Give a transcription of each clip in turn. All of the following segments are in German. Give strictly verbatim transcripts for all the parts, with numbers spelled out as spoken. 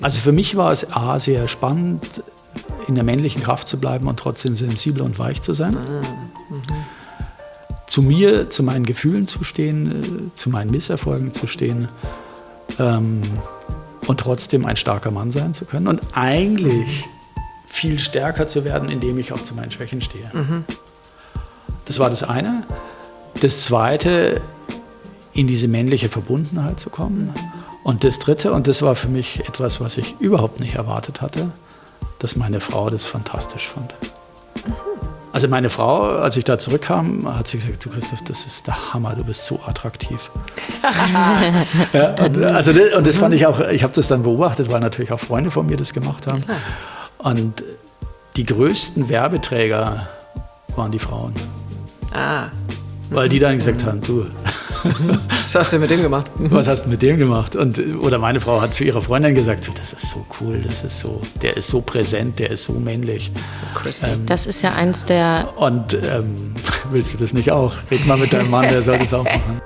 Also für mich war es A, sehr spannend, in der männlichen Kraft zu bleiben und trotzdem sensibel und weich zu sein. Ah, mhm. Zu mir, zu meinen Gefühlen zu stehen, zu meinen Misserfolgen zu stehen ähm, und trotzdem ein starker Mann sein zu können und eigentlich viel stärker zu werden, indem ich auch zu meinen Schwächen stehe. Mhm. Das war das eine. Das zweite, in diese männliche Verbundenheit zu kommen. Und das dritte, und das war für mich etwas, was ich überhaupt nicht erwartet hatte, dass meine Frau das fantastisch fand. Mhm. Also meine Frau, als ich da zurückkam, hat sie gesagt, du Christoph, das ist der Hammer, du bist so attraktiv. Ja, und, also das, und das fand ich auch, ich habe das dann beobachtet, weil natürlich auch Freunde von mir das gemacht haben. Und die größten Werbeträger waren die Frauen. Ah. Weil die dann gesagt haben, du, was hast du mit dem gemacht? Was hast du mit dem gemacht? Und, oder meine Frau hat zu ihrer Freundin gesagt, das ist so cool, das ist so, der ist so präsent, der ist so männlich. Ähm, das ist ja eins der... Und ähm, willst du das nicht auch? Red mal mit deinem Mann, der soll das auch machen.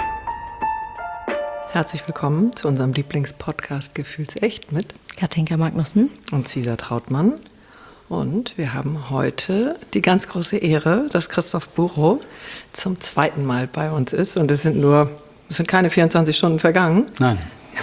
Herzlich willkommen zu unserem Lieblingspodcast Gefühlsecht mit Katinka Magnussen und Cesar Trautmann. Und wir haben heute die ganz große Ehre, dass Christoph Burow zum zweiten Mal bei uns ist. Und es sind nur, es sind keine vierundzwanzig Stunden vergangen. Nein.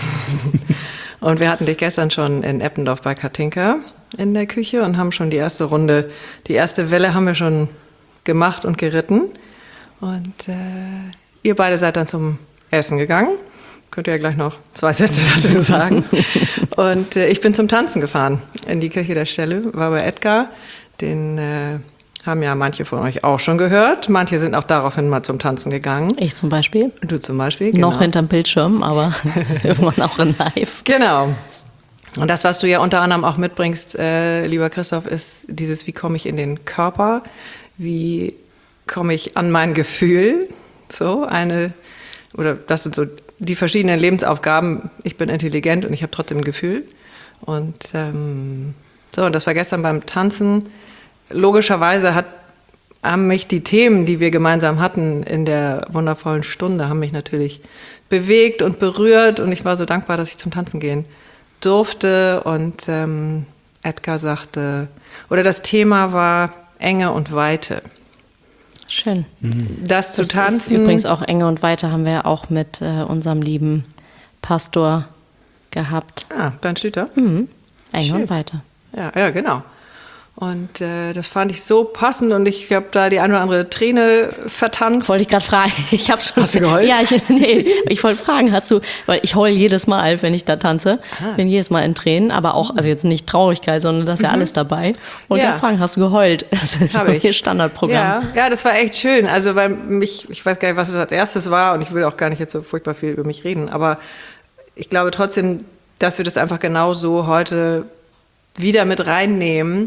Und wir hatten dich gestern schon in Eppendorf bei Katinka in der Küche und haben schon die erste Runde, die erste Welle haben wir schon gemacht und geritten. Und äh, ihr beide seid dann zum Essen gegangen. Könnt ihr ja gleich noch zwei Sätze dazu sagen. Und äh, ich bin zum Tanzen gefahren in die Kirche der Stelle, war bei Edgar. Den äh, haben ja manche von euch auch schon gehört. Manche sind auch daraufhin mal zum Tanzen gegangen. Ich zum Beispiel. Du zum Beispiel, genau. Noch hinterm Bildschirm, aber irgendwann auch in live. Genau. Und das, was du ja unter anderem auch mitbringst, äh, lieber Christoph, ist dieses, wie komme ich in den Körper? Wie komme ich an mein Gefühl? So eine, oder das sind so die verschiedenen Lebensaufgaben. Ich bin intelligent und ich habe trotzdem ein Gefühl. Und ähm, so, und das war gestern beim Tanzen. Logischerweise hat, haben mich die Themen, die wir gemeinsam hatten in der wundervollen Stunde, haben mich natürlich bewegt und berührt. Und ich war so dankbar, dass ich zum Tanzen gehen durfte. Und ähm, Edgar sagte, oder das Thema war Enge und Weite. Schön. Das zu das tanzen. Ist übrigens auch Enge und Weite haben wir ja auch mit äh, unserem lieben Pastor gehabt. Ah, Bernd Schlüter. Mhm. Enge Schön. und Weite. Ja, ja, genau. Und äh, das fand ich so passend und ich habe da die eine oder andere Träne vertanzt. Wollte ich gerade fragen. Ich habe schon. Hast du geheult? Ja, ich, nee, ich wollte fragen, hast du, weil ich heule jedes Mal, wenn ich da tanze, Aha. bin jedes Mal in Tränen, aber auch, also jetzt nicht Traurigkeit, sondern das ist ja alles dabei. Und Ja. dann fragen, hast du geheult? Das ist Hab ich. Ihr Standardprogramm. Ja, ja, das war echt schön. Also weil mich, ich weiß gar nicht, was es als erstes war und ich will auch gar nicht jetzt so furchtbar viel über mich reden, aber ich glaube trotzdem, dass wir das einfach genau so heute wieder mit reinnehmen.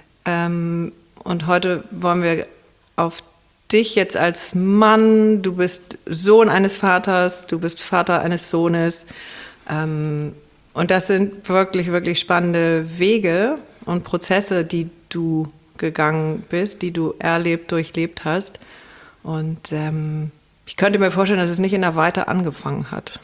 Ähm, und heute wollen wir auf dich jetzt als Mann, du bist Sohn eines Vaters, du bist Vater eines Sohnes. Ähm, und das sind wirklich, wirklich spannende Wege und Prozesse, die du gegangen bist, die du erlebt, durchlebt hast. Und ähm, ich könnte mir vorstellen, dass es nicht in der Weite angefangen hat.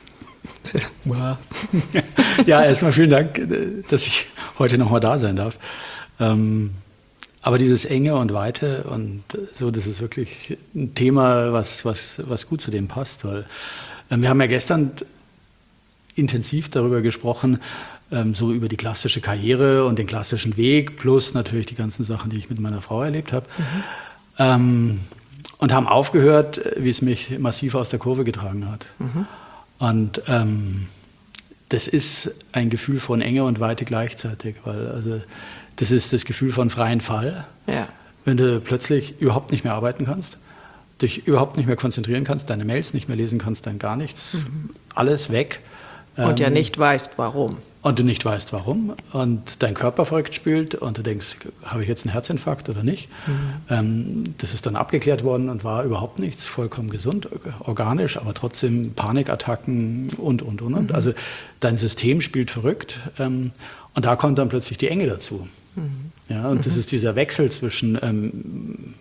Wow. Ja, erstmal vielen Dank, dass ich heute nochmal da sein darf. Ähm, aber dieses Enge und Weite und so, das ist wirklich ein Thema, was, was, was gut zu dem passt. Weil, ähm, wir haben ja gestern intensiv darüber gesprochen, ähm, so über die klassische Karriere und den klassischen Weg, plus natürlich die ganzen Sachen, die ich mit meiner Frau erlebt habe. Mhm. Ähm, und haben aufgehört, wie es mich massiv aus der Kurve getragen hat. Mhm. Und ähm, das ist ein Gefühl von Enge und Weite gleichzeitig, weil also das ist das Gefühl von freien Fall. Ja. Wenn du plötzlich überhaupt nicht mehr arbeiten kannst, dich überhaupt nicht mehr konzentrieren kannst, deine Mails nicht mehr lesen kannst, dann gar nichts, mhm. alles weg. Und ja ähm, nicht weißt, warum. Und du nicht weißt, warum. Und dein Körper verrückt spielt und du denkst, habe ich jetzt einen Herzinfarkt oder nicht? Mhm. Ähm, das ist dann abgeklärt worden und war überhaupt nichts, vollkommen gesund, organisch, aber trotzdem Panikattacken und, und, und. und. Mhm. Also dein System spielt verrückt. Ähm, und da kommt dann plötzlich die Enge dazu. Mhm. Ja, und mhm. das ist dieser Wechsel zwischen ähm,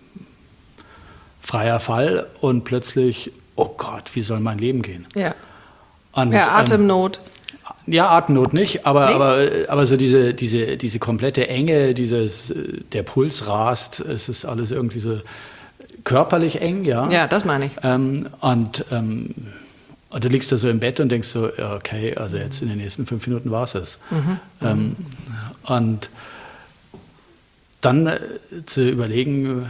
freier Fall und plötzlich, oh Gott, wie soll mein Leben gehen? Ja, Und, ja Atemnot. Ähm, Ja, Atemnot nicht, aber, Nee? aber, aber so diese, diese, diese komplette Enge, dieses, der Puls rast, es ist alles irgendwie so körperlich eng, ja. Ja, das meine ich. Ähm, und, ähm, und du liegst da so im Bett und denkst so, ja, okay, also jetzt in den nächsten fünf Minuten war es es. Mhm. Ähm, und dann äh, zu überlegen,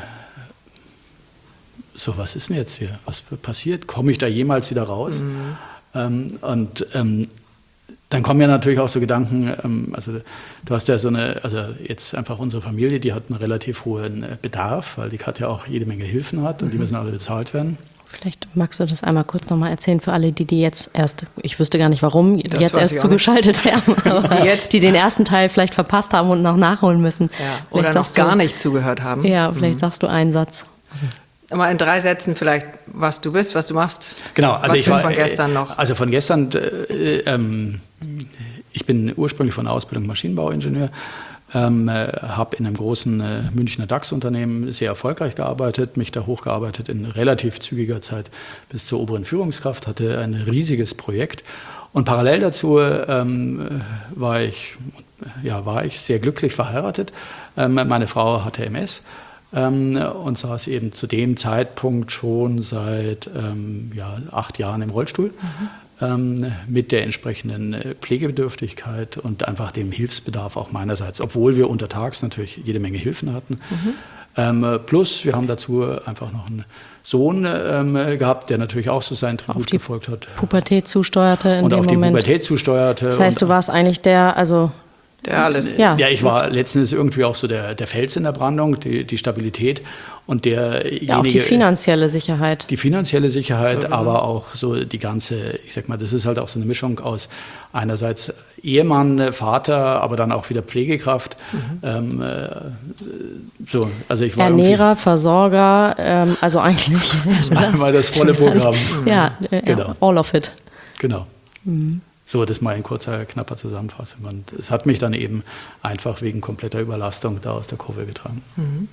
so, was ist denn jetzt hier? Was passiert? Komme ich da jemals wieder raus? Mhm. Ähm, und ähm, dann kommen ja natürlich auch so Gedanken, ähm, also du hast ja so eine, also jetzt einfach unsere Familie, die hat einen relativ hohen Bedarf, weil die Katja auch jede Menge Hilfen hat und mhm. die müssen alle bezahlt werden. Vielleicht magst du das einmal kurz nochmal erzählen für alle, die, die jetzt erst, ich wüsste gar nicht warum, Das jetzt weiß erst ich auch zugeschaltet haben, aber Die jetzt- die den ersten Teil vielleicht verpasst haben und noch nachholen müssen. Ja, oder Vielleicht noch sagst gar du, nicht zugehört haben. Ja, vielleicht sagst du einen Satz. Also, Mal in drei Sätzen vielleicht, was du bist, was du machst. Genau, also was ich wir war von gestern noch. Also von gestern, äh, ähm, ich bin ursprünglich von der Ausbildung Maschinenbauingenieur, ähm, äh, habe in einem großen äh, Münchner DAX-Unternehmen sehr erfolgreich gearbeitet, mich da hochgearbeitet in relativ zügiger Zeit bis zur oberen Führungskraft, hatte ein riesiges Projekt und parallel dazu ähm, war ich, ja, war ich sehr glücklich verheiratet. Ähm, meine Frau hatte M S. Ähm, und saß eben zu dem Zeitpunkt schon seit ähm, ja, acht Jahren im Rollstuhl mhm. ähm, mit der entsprechenden Pflegebedürftigkeit und einfach dem Hilfsbedarf auch meinerseits, obwohl wir untertags natürlich jede Menge Hilfen hatten. Mhm. Ähm, plus wir haben dazu einfach noch einen Sohn ähm, gehabt, der natürlich auch so seinen Tribut gefolgt hat. Pubertät zusteuerte in und dem auf die Moment. Pubertät zusteuerte. Das heißt, du warst eigentlich der, also Der alles. Ja. ja, ich war letzten Endes irgendwie auch so der, der Fels in der Brandung, die, die Stabilität und derjenige, ja, auch die finanzielle Sicherheit. Die finanzielle Sicherheit, Sowieso. aber auch so die ganze, ich sag mal, das ist halt auch so eine Mischung aus einerseits Ehemann, Vater, aber dann auch wieder Pflegekraft. Mhm. Ähm, äh, so, also ich war Ernährer, Versorger, ähm, also eigentlich einmal das volle Programm. Ja, äh, Genau. all of it. Genau. Mhm. So, das mal in kurzer, knapper Zusammenfassung. Und es hat mich dann eben einfach wegen kompletter Überlastung da aus der Kurve getragen. Mhm.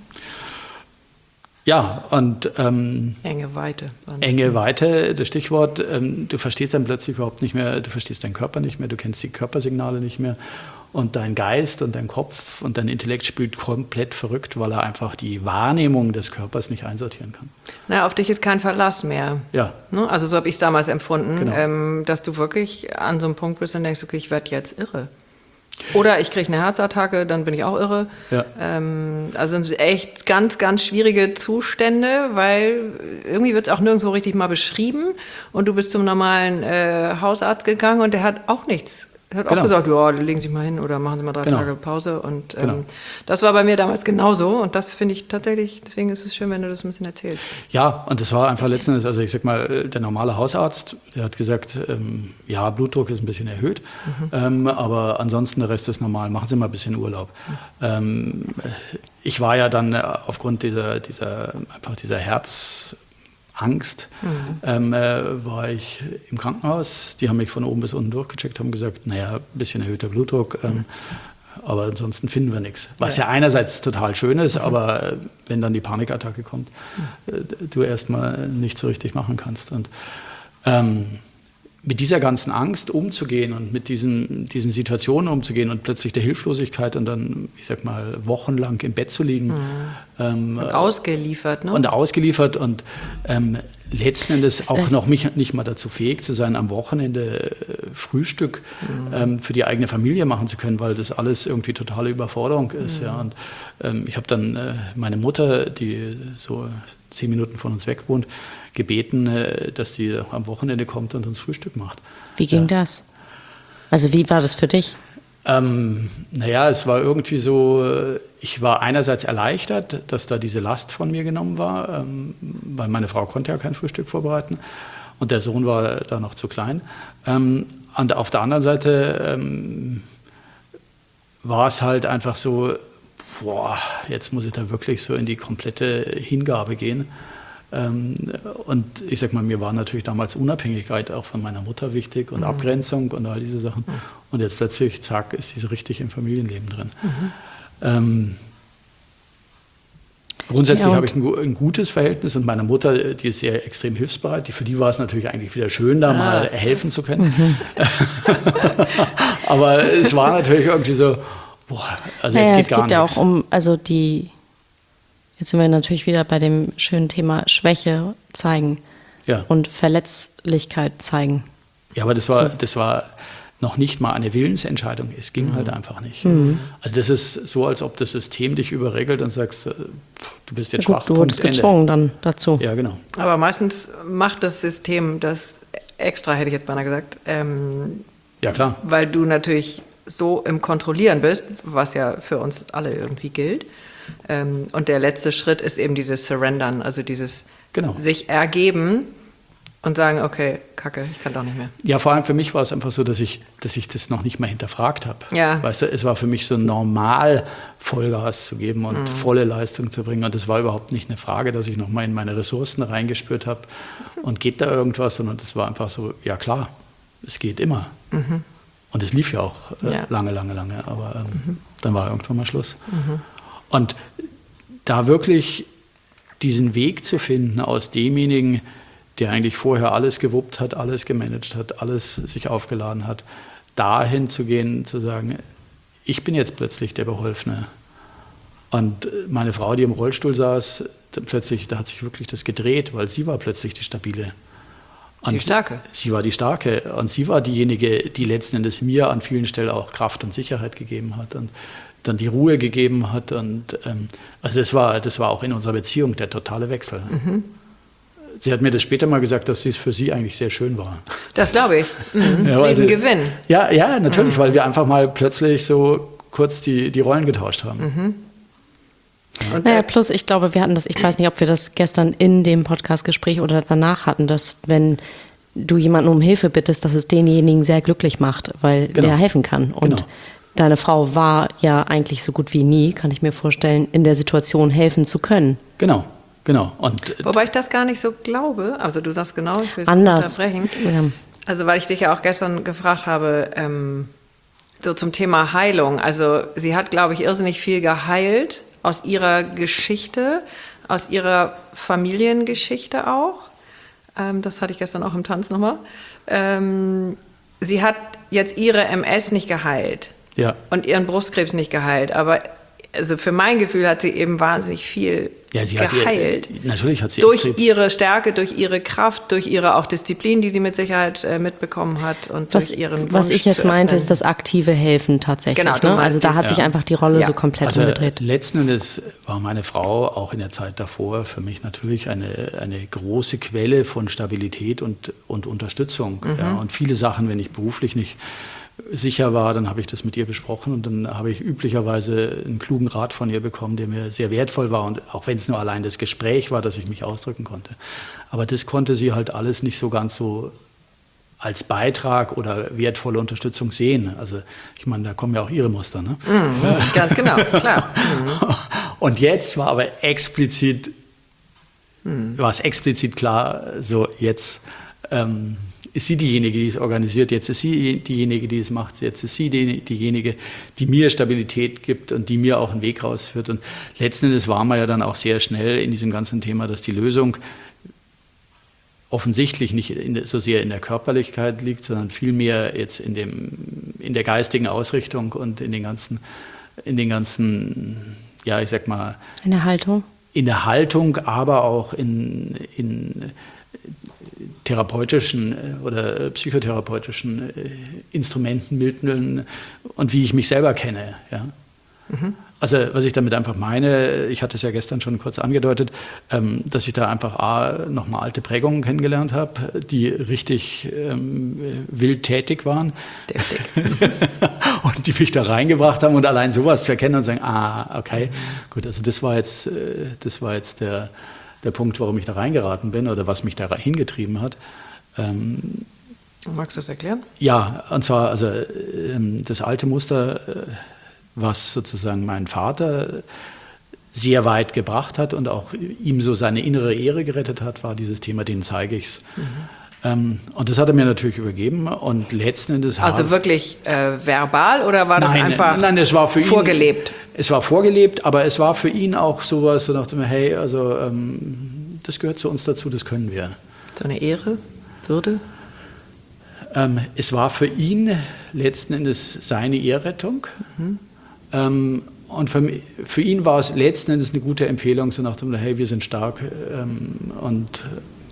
Ja, und ähm, Enge Weite. enge Weite, das Stichwort, ähm, du verstehst dann plötzlich überhaupt nicht mehr, du verstehst deinen Körper nicht mehr, du kennst die Körpersignale nicht mehr und dein Geist und dein Kopf und dein Intellekt spielt komplett verrückt, weil er einfach die Wahrnehmung des Körpers nicht einsortieren kann. Na, auf dich ist kein Verlass mehr. Ja. Ne? Also so habe ich es damals empfunden, Genau. ähm, dass du wirklich an so einem Punkt bist und denkst, okay, ich werde jetzt irre. Oder ich kriege eine Herzattacke, dann bin ich auch irre. Ja. Ähm, also sind echt ganz, ganz schwierige Zustände, weil irgendwie wird es auch nirgendwo richtig mal beschrieben. Und du bist zum normalen äh, Hausarzt gegangen und der hat auch nichts. Er hat Genau. auch gesagt, ja, legen Sie mal hin oder machen Sie mal drei Genau. Tage Pause. Und ähm, Genau. das war bei mir damals genauso. Und das finde ich tatsächlich, deswegen ist es schön, wenn du das ein bisschen erzählst. Ja, und das war einfach letzten Endes, also ich sag mal, der normale Hausarzt, der hat gesagt, ähm, ja, Blutdruck ist ein bisschen erhöht, mhm. ähm, aber ansonsten der Rest ist normal, machen Sie mal ein bisschen Urlaub. Mhm. Ähm, ich war ja dann aufgrund dieser, dieser, einfach dieser Herz... Angst, mhm. ähm, äh, war ich im Krankenhaus. Die haben mich von oben bis unten durchgecheckt, haben gesagt, naja, ein bisschen erhöhter Blutdruck, ähm, mhm. aber ansonsten finden wir nichts. Was ja, ja einerseits total schön ist, mhm. aber wenn dann die Panikattacke kommt, mhm. äh, du erstmal nicht so richtig machen kannst. Und ähm, mit dieser ganzen Angst umzugehen und mit diesen, diesen Situationen umzugehen und plötzlich der Hilflosigkeit und dann, ich sag mal, wochenlang im Bett zu liegen. Mhm. Ähm, und ausgeliefert, ne? Und ausgeliefert und ähm, letzten Endes auch noch mich, nicht mal dazu fähig zu sein, am Wochenende äh, Frühstück mhm. ähm, für die eigene Familie machen zu können, weil das alles irgendwie totale Überforderung ist. Mhm. Ja. Und ähm, ich habe dann äh, meine Mutter, die so zehn Minuten von uns weg wohnt, gebeten, äh, dass die am Wochenende kommt und uns Frühstück macht. Wie ging ja. das? Also wie war das für dich? Ähm, naja, es war irgendwie so, ich war einerseits erleichtert, dass da diese Last von mir genommen war, ähm, weil meine Frau konnte ja kein Frühstück vorbereiten und der Sohn war da noch zu klein. Ähm, und auf der anderen Seite ähm, war es halt einfach so, boah, jetzt muss ich da wirklich so in die komplette Hingabe gehen. Ähm, und ich sag mal, mir war natürlich damals Unabhängigkeit auch von meiner Mutter wichtig und mhm. Abgrenzung und all diese Sachen. Mhm. Und jetzt plötzlich, zack, ist sie so richtig im Familienleben drin. Mhm. Ähm, Grundsätzlich Ja, habe ich ein, ein gutes Verhältnis und meine Mutter, die ist sehr extrem hilfsbereit. Die, für die war es natürlich eigentlich wieder schön, da ah. mal helfen zu können. Mhm. Aber es war natürlich irgendwie so, boah, also naja, jetzt geht gar nichts. Es geht ja nichts. auch um, also die, jetzt sind wir natürlich wieder bei dem schönen Thema Schwäche zeigen ja. und Verletzlichkeit zeigen. Ja, aber das war, so. das war noch nicht mal eine Willensentscheidung. Es ging mhm. halt einfach nicht. Mhm. Also das ist so, als ob das System dich überregelt und sagst, du bist jetzt Gut, schwach. du wurdest gezwungen dann dazu. Ja, genau. Aber meistens macht das System das extra, hätte ich jetzt beinahe gesagt. Ähm, ja, klar. Weil du natürlich so im Kontrollieren bist, was ja für uns alle irgendwie gilt. Ähm, und der letzte Schritt ist eben dieses Surrendern, also dieses genau. sich ergeben und sagen, okay, Kacke, ich kann doch nicht mehr. Ja, vor allem für mich war es einfach so, dass ich, dass ich das noch nicht mal hinterfragt habe. Ja. Weißt du, es war für mich so normal, Vollgas zu geben und mhm. volle Leistung zu bringen. Und das war überhaupt nicht eine Frage, dass ich noch mal in meine Ressourcen reingespürt habe und geht da irgendwas, sondern das war einfach so, ja klar, es geht immer. Mhm. Und es lief ja auch äh, ja. lange, lange, lange. Aber ähm, mhm. dann war irgendwann mal Schluss. Mhm. Und da wirklich diesen Weg zu finden aus demjenigen, der eigentlich vorher alles gewuppt hat, alles gemanagt hat, alles sich aufgeladen hat, dahin zu gehen, zu sagen, ich bin jetzt plötzlich der Beholfene. Und meine Frau, die im Rollstuhl saß, plötzlich, da hat sich wirklich das gedreht, weil sie war plötzlich die Stabile. Und die Starke. Sie war die Starke und sie war diejenige, die letzten Endes mir an vielen Stellen auch Kraft und Sicherheit gegeben hat und dann die Ruhe gegeben hat. Und ähm, also das war, das war auch in unserer Beziehung der totale Wechsel. Mhm. Sie hat mir das später mal gesagt, dass es für sie eigentlich sehr schön war. Das glaube ich. Mhm. Ja, Riesen Gewinn. Ja, ja, natürlich, mhm. weil wir einfach mal plötzlich so kurz die, die Rollen getauscht haben. Mhm. Und naja, plus ich glaube, wir hatten das, ich weiß nicht, ob wir das gestern in dem Podcast-Gespräch oder danach hatten, dass wenn du jemanden um Hilfe bittest, dass es denjenigen sehr glücklich macht, weil genau. der helfen kann. Und genau. deine Frau war ja eigentlich so gut wie nie, kann ich mir vorstellen, in der Situation helfen zu können. Genau. Genau. Und wobei ich das gar nicht so glaube. Also du sagst genau, ich will es anders. unterbrechen. Ja. Also weil ich dich ja auch gestern gefragt habe, ähm, so zum Thema Heilung. Also sie hat, glaube ich, irrsinnig viel geheilt aus ihrer Geschichte, aus ihrer Familiengeschichte auch. Ähm, das hatte ich gestern auch im Tanz nochmal. Ähm, sie hat jetzt ihre M S nicht geheilt. Ja. Und ihren Brustkrebs nicht geheilt. Aber also für mein Gefühl hat sie eben wahnsinnig viel ja, sie geheilt. Hat ihr, natürlich hat sie durch ihre Stärke, durch ihre Kraft, durch ihre auch Disziplin, die sie mit Sicherheit äh, mitbekommen hat und was, durch ihren Wunsch Was ich jetzt zu meinte, öffnen. ist das aktive Helfen tatsächlich. Genau, ne? Also da hat ja. sich einfach die Rolle ja. so komplett also umgedreht. Letzten Endes war meine Frau auch in der Zeit davor für mich natürlich eine, eine große Quelle von Stabilität und, und Unterstützung. Mhm. Ja, und viele Sachen, wenn ich beruflich nicht sicher war, dann habe ich das mit ihr besprochen und dann habe ich üblicherweise einen klugen Rat von ihr bekommen, der mir sehr wertvoll war und auch wenn es nur allein das Gespräch war, dass ich mich ausdrücken konnte. Aber das konnte sie halt alles nicht so ganz so als Beitrag oder wertvolle Unterstützung sehen. Also ich meine, da kommen ja auch ihre Muster. Ne? Mhm, ganz genau, klar. Mhm. Und jetzt war aber explizit, mhm. war es explizit klar, so jetzt ähm, ist sie diejenige, die es organisiert, jetzt ist sie diejenige, die es macht, jetzt ist sie die, diejenige, die mir Stabilität gibt und die mir auch einen Weg rausführt. Und letzten Endes waren wir ja dann auch sehr schnell in diesem ganzen Thema, dass die Lösung offensichtlich nicht in, so sehr in der Körperlichkeit liegt, sondern vielmehr jetzt in, dem, in der geistigen Ausrichtung und in den ganzen, in den ganzen, ja, ich sag mal... In der Haltung? In der Haltung, aber auch in... in therapeutischen oder psychotherapeutischen Instrumenten, Mitteln und wie ich mich selber kenne. Ja? Mhm. Also was ich damit einfach meine, ich hatte es ja gestern schon kurz angedeutet, ähm, dass ich da einfach A, nochmal alte Prägungen kennengelernt habe, die richtig ähm, wild tätig waren. Deftig. Und die mich da reingebracht haben und allein sowas zu erkennen und sagen, ah, okay, gut, also das war jetzt, das war jetzt der der Punkt, warum ich da reingeraten bin oder was mich da hingetrieben hat. Ähm, Magst du das erklären? Ja, und zwar also ähm, das alte Muster, äh, was sozusagen mein Vater sehr weit gebracht hat und auch ihm so seine innere Ehre gerettet hat, war dieses Thema, den zeige ich's. Mhm. Ähm, und das hat er mir natürlich übergeben und letzten Endes... Also wirklich äh, verbal oder war das nein, einfach nein, es war für vorgelebt? Ihn, es war vorgelebt, aber es war für ihn auch sowas, so nach dem, hey, also ähm, das gehört zu uns dazu, das können wir. So eine Ehre, Würde? Ähm, es war für ihn letzten Endes seine Ehrrettung. Mhm. Ähm, und für, für ihn war es letzten Endes eine gute Empfehlung, so nach dem, hey, wir sind stark ähm, und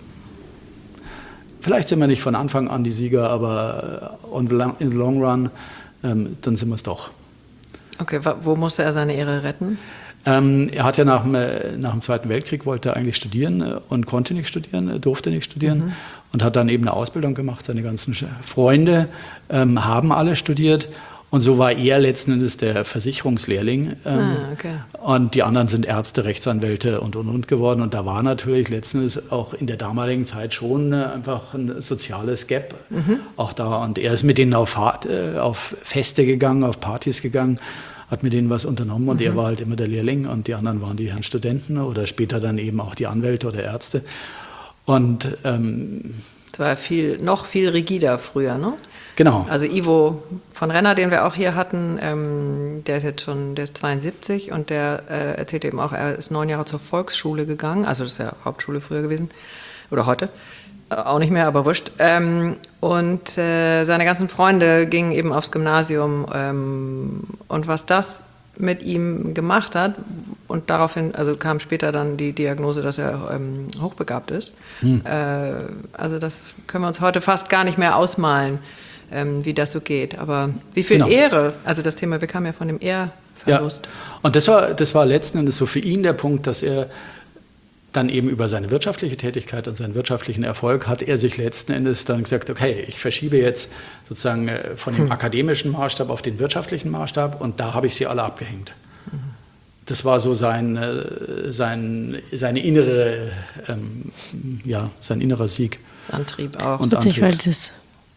vielleicht sind wir nicht von Anfang an die Sieger, aber on the long, in the long run, ähm, dann sind wir es doch. Okay, wo musste er seine Ehre retten? Ähm, er hat ja nach dem, nach dem Zweiten Weltkrieg, wollte er eigentlich studieren und konnte nicht studieren, durfte nicht studieren mhm. und hat dann eben eine Ausbildung gemacht. Seine ganzen Freunde ähm, haben alle studiert. Und so war er letzten Endes der Versicherungslehrling. Ähm, ah, okay. Und die anderen sind Ärzte, Rechtsanwälte und, und, und geworden. Und da war natürlich letzten Endes auch in der damaligen Zeit schon äh, einfach ein soziales Gap mhm. auch da. Und er ist mit denen auf, Fahrt, äh, auf Feste gegangen, auf Partys gegangen, hat mit denen was unternommen. Und mhm. er war halt immer der Lehrling und die anderen waren die Herren Studenten oder später dann eben auch die Anwälte oder Ärzte. Und ähm, das war viel, noch viel rigider früher, ne? Genau. Also Ivo von Renner, den wir auch hier hatten, ähm, der ist jetzt schon, der ist zweiundsiebzig und der äh, erzählt eben auch, er ist neun Jahre zur Volksschule gegangen, also das ist ja Hauptschule früher gewesen, oder heute, äh, auch nicht mehr, aber wurscht. Ähm, und äh, seine ganzen Freunde gingen eben aufs Gymnasium ähm, und was das mit ihm gemacht hat und daraufhin, also kam später dann die Diagnose, dass er ähm, hochbegabt ist. Hm. Äh, also das können wir uns heute fast gar nicht mehr ausmalen, ähm, wie das so geht. Aber wie viel genau. Ehre, also das Thema, wir kamen ja von dem Ehrverlust. Ja. Und das war, das war letzten Endes so für ihn der Punkt, dass er dann eben über seine wirtschaftliche Tätigkeit und seinen wirtschaftlichen Erfolg hat er sich letzten Endes dann gesagt, okay, ich verschiebe jetzt sozusagen von dem hm. akademischen Maßstab auf den wirtschaftlichen Maßstab und da habe ich sie alle abgehängt. Mhm. Das war so sein, sein, seine innere, ähm, ja, sein innerer Sieg. Antrieb auch. Und witzig, weil das,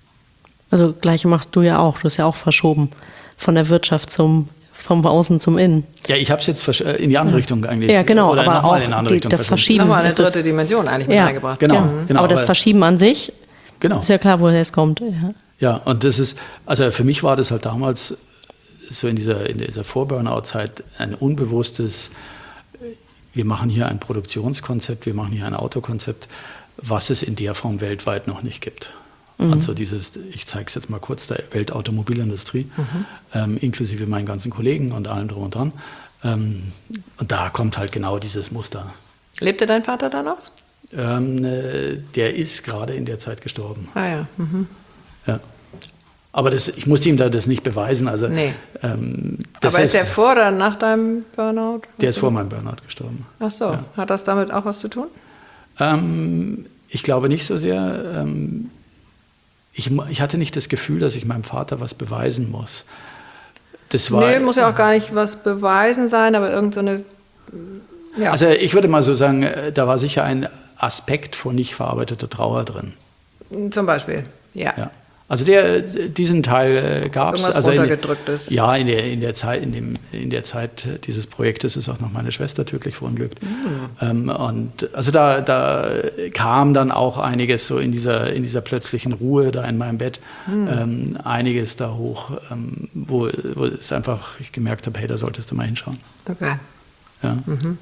also Gleiche machst du ja auch, du hast ja auch verschoben von der Wirtschaft zum vom Außen zum Innen. Ja, ich habe es jetzt in die andere Richtung eigentlich. Ja, genau, oder aber auch in eine andere die, Richtung das Verschieben. Nochmal eine dritte Dimension eigentlich mit ja, reingebracht. Genau, ja. genau. Aber das Verschieben an sich, genau. ist ja klar, woher es kommt. Ja. ja, und das ist, also für mich war das halt damals so in dieser, in dieser Vor-Burnout-Zeit ein unbewusstes, wir machen hier ein Produktionskonzept, wir machen hier ein Autokonzept, was es in der Form weltweit noch nicht gibt. Mhm. Also dieses, ich zeige es jetzt mal kurz, der Weltautomobilindustrie, mhm. ähm, inklusive meinen ganzen Kollegen und allem drum und dran. Ähm, und da kommt halt genau dieses Muster. Lebte dein Vater da noch? Ähm, äh, der ist gerade in der Zeit gestorben. Ah ja. Mhm. Ja. Aber das, ich musste ihm da das nicht beweisen. Also, nee. ähm, das Aber ist er vor oder nach deinem Burnout? Der ist vor meinem Burnout gestorben. Ach so. Ja. Hat das damit auch was zu tun? Ähm, ich glaube nicht so sehr. Ähm, Ich, ich hatte nicht das Gefühl, dass ich meinem Vater was beweisen muss. Das war, nee, muss ja auch gar nicht was beweisen sein, aber irgend so eine... Ja. Also ich würde mal so sagen, da war sicher ein Aspekt von nicht verarbeiteter Trauer drin. Zum Beispiel, ja. ja. Also der, diesen Teil gab es. Irgendwas also runtergedrücktes. In, ja, in der, in, der Zeit, in, dem, in der Zeit dieses Projektes ist auch noch meine Schwester tödlich verunglückt. Mhm. Ähm, und also da, da kam dann auch einiges so in dieser, in dieser plötzlichen Ruhe da in meinem Bett, mhm. ähm, einiges da hoch, ähm, wo, wo es einfach, ich gemerkt habe, hey, da solltest du mal hinschauen. Okay. Ja. Mhm.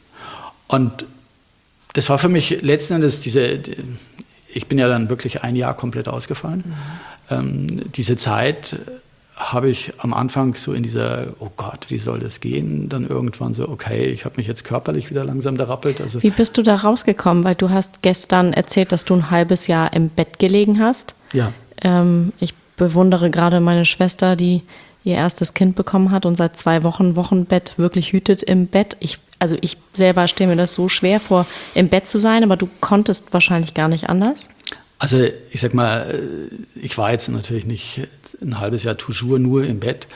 Und das war für mich letzten Endes diese... Die, ich bin ja dann wirklich ein Jahr komplett ausgefallen. Mhm. Ähm, diese Zeit habe ich am Anfang so in dieser, oh Gott, wie soll das gehen? Dann irgendwann so, okay, ich habe mich jetzt körperlich wieder langsam darappelt. Also wie bist du da rausgekommen? Weil du hast gestern erzählt, dass du ein halbes Jahr im Bett gelegen hast. Ja. Ähm, ich bewundere gerade meine Schwester, die ihr erstes Kind bekommen hat und seit zwei Wochen Wochenbett wirklich hütet im Bett. Ich Also ich selber stelle mir das so schwer vor, im Bett zu sein, aber du konntest wahrscheinlich gar nicht anders? Also ich sag mal, ich war jetzt natürlich nicht ein halbes Jahr toujours nur im Bett.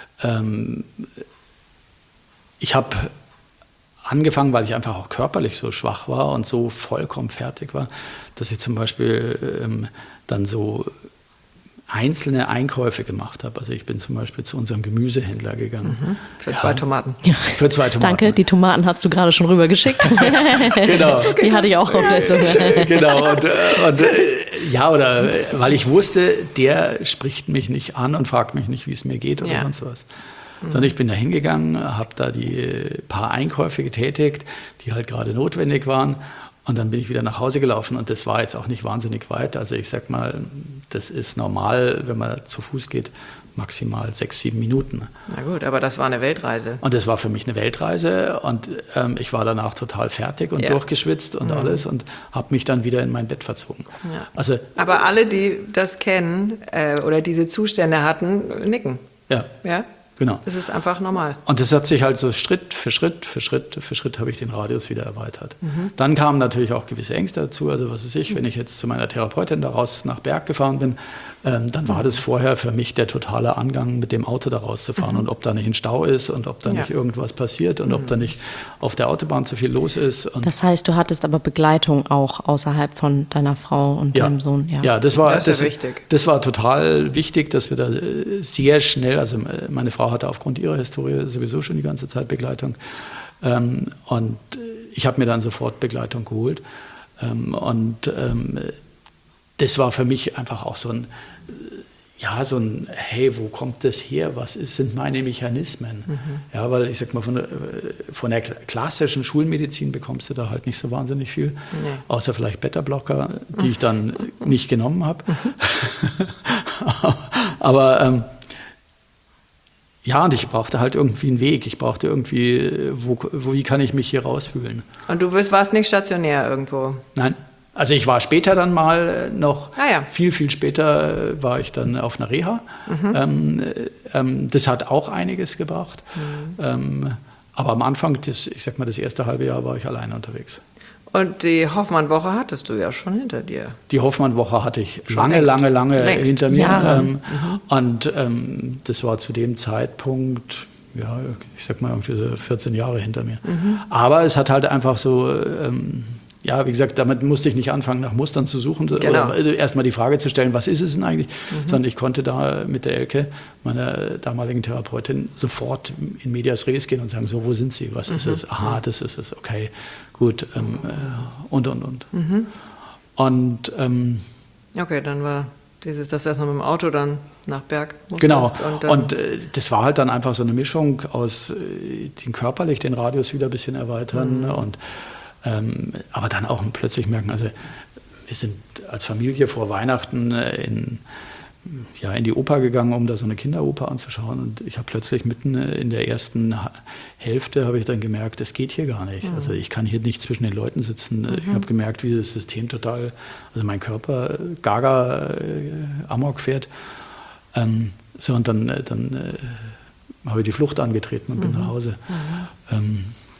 Ich habe angefangen, weil ich einfach auch körperlich so schwach war und so vollkommen fertig war, dass ich zum Beispiel dann so einzelne Einkäufe gemacht habe. Also ich bin zum Beispiel zu unserem Gemüsehändler gegangen. Mhm. Für ja. zwei Tomaten. Ja. Für zwei Tomaten. Danke, die Tomaten hast du gerade schon rübergeschickt. Genau. Die hatte ich auch komplett so. Genau. Und, und, ja, oder weil ich wusste, der spricht mich nicht an und fragt mich nicht, wie es mir geht oder ja. sonst was. Mhm. Sondern ich bin da hingegangen, habe da die paar Einkäufe getätigt, die halt gerade notwendig waren. Und dann bin ich wieder nach Hause gelaufen und das war jetzt auch nicht wahnsinnig weit. Also ich sag mal, das ist normal, wenn man zu Fuß geht, maximal sechs, sieben Minuten. Na gut, aber das war eine Weltreise. Und das war für mich eine Weltreise und ähm, ich war danach total fertig und ja. durchgeschwitzt und mhm. alles und habe mich dann wieder in mein Bett verzogen. Ja. Also, aber alle, die das kennen äh, oder diese Zustände hatten, nicken. Ja. Ja? Genau. Das ist einfach normal. Und das hat sich halt so Schritt für Schritt, für Schritt, für Schritt habe ich den Radius wieder erweitert. Mhm. Dann kamen natürlich auch gewisse Ängste dazu. Also was weiß ich, wenn ich jetzt zu meiner Therapeutin daraus nach Berg gefahren bin, ähm, dann war das vorher für mich der totale Angang, mit dem Auto da rauszufahren. Mhm. Und ob da nicht ein Stau ist und ob da ja. nicht irgendwas passiert und mhm. ob da nicht auf der Autobahn zu viel los ist. Und das heißt, du hattest aber Begleitung auch außerhalb von deiner Frau und ja. deinem Sohn. Ja, ja das war das, das, wichtig. das war total wichtig, dass wir da sehr schnell, also meine Frau hatte aufgrund ihrer Historie sowieso schon die ganze Zeit Begleitung. Ähm, und ich habe mir dann sofort Begleitung geholt. Ähm, und ähm, das war für mich einfach auch so ein, ja, so ein, hey, wo kommt das her? Was ist, sind meine Mechanismen? Mhm. Ja, weil ich sag mal, von der, von der klassischen Schulmedizin bekommst du da halt nicht so wahnsinnig viel. Nee. Außer vielleicht Beta-Blocker, die ich dann nicht genommen habe. Aber ähm, ja, und ich brauchte halt irgendwie einen Weg. Ich brauchte irgendwie, wo, wo, wie kann ich mich hier rausfühlen? Und du warst nicht stationär irgendwo? Nein. Also ich war später dann mal noch, ah, ja. viel, viel später war ich dann auf einer Reha. Mhm. Ähm, ähm, das hat auch einiges gebracht. Mhm. Ähm, aber am Anfang, das, ich sag mal, das erste halbe Jahr war ich alleine unterwegs. Und die Hoffmann-Woche hattest du ja schon hinter dir. Die Hoffmann-Woche hatte ich schon lange, längst. lange, lange längst. hinter mir. Ja. Ähm, mhm. Und ähm, das war zu dem Zeitpunkt, ja, ich sag mal, irgendwie so vierzehn Jahre hinter mir. Mhm. Aber es hat halt einfach so, ähm, ja, wie gesagt, damit musste ich nicht anfangen, nach Mustern zu suchen, genau. oder erstmal die Frage zu stellen, was ist es denn eigentlich, mhm. sondern ich konnte da mit der Elke, meiner damaligen Therapeutin, sofort in medias res gehen und sagen, so, wo sind Sie, was mhm. ist es? Aha, das ist es, okay, gut, ähm, und, und, und. Mhm. Und, ähm, okay, dann war dieses, das erstmal mit dem Auto dann nach Berg musstest. Genau, und, und äh, das war halt dann einfach so eine Mischung aus äh, den körperlich den Radius wieder ein bisschen erweitern mhm. und Ähm, aber dann auch plötzlich merken, also wir sind als Familie vor Weihnachten in, ja, in die Oper gegangen, um da so eine Kinderoper anzuschauen und ich habe plötzlich mitten in der ersten Hälfte habe ich dann gemerkt, das geht hier gar nicht. Mhm. Also ich kann hier nicht zwischen den Leuten sitzen. Mhm. Ich habe gemerkt, wie das System total, also mein Körper gaga äh, amok fährt. Ähm, so und dann, dann äh, habe ich die Flucht angetreten und mhm. bin nach Hause. Mhm. Ähm,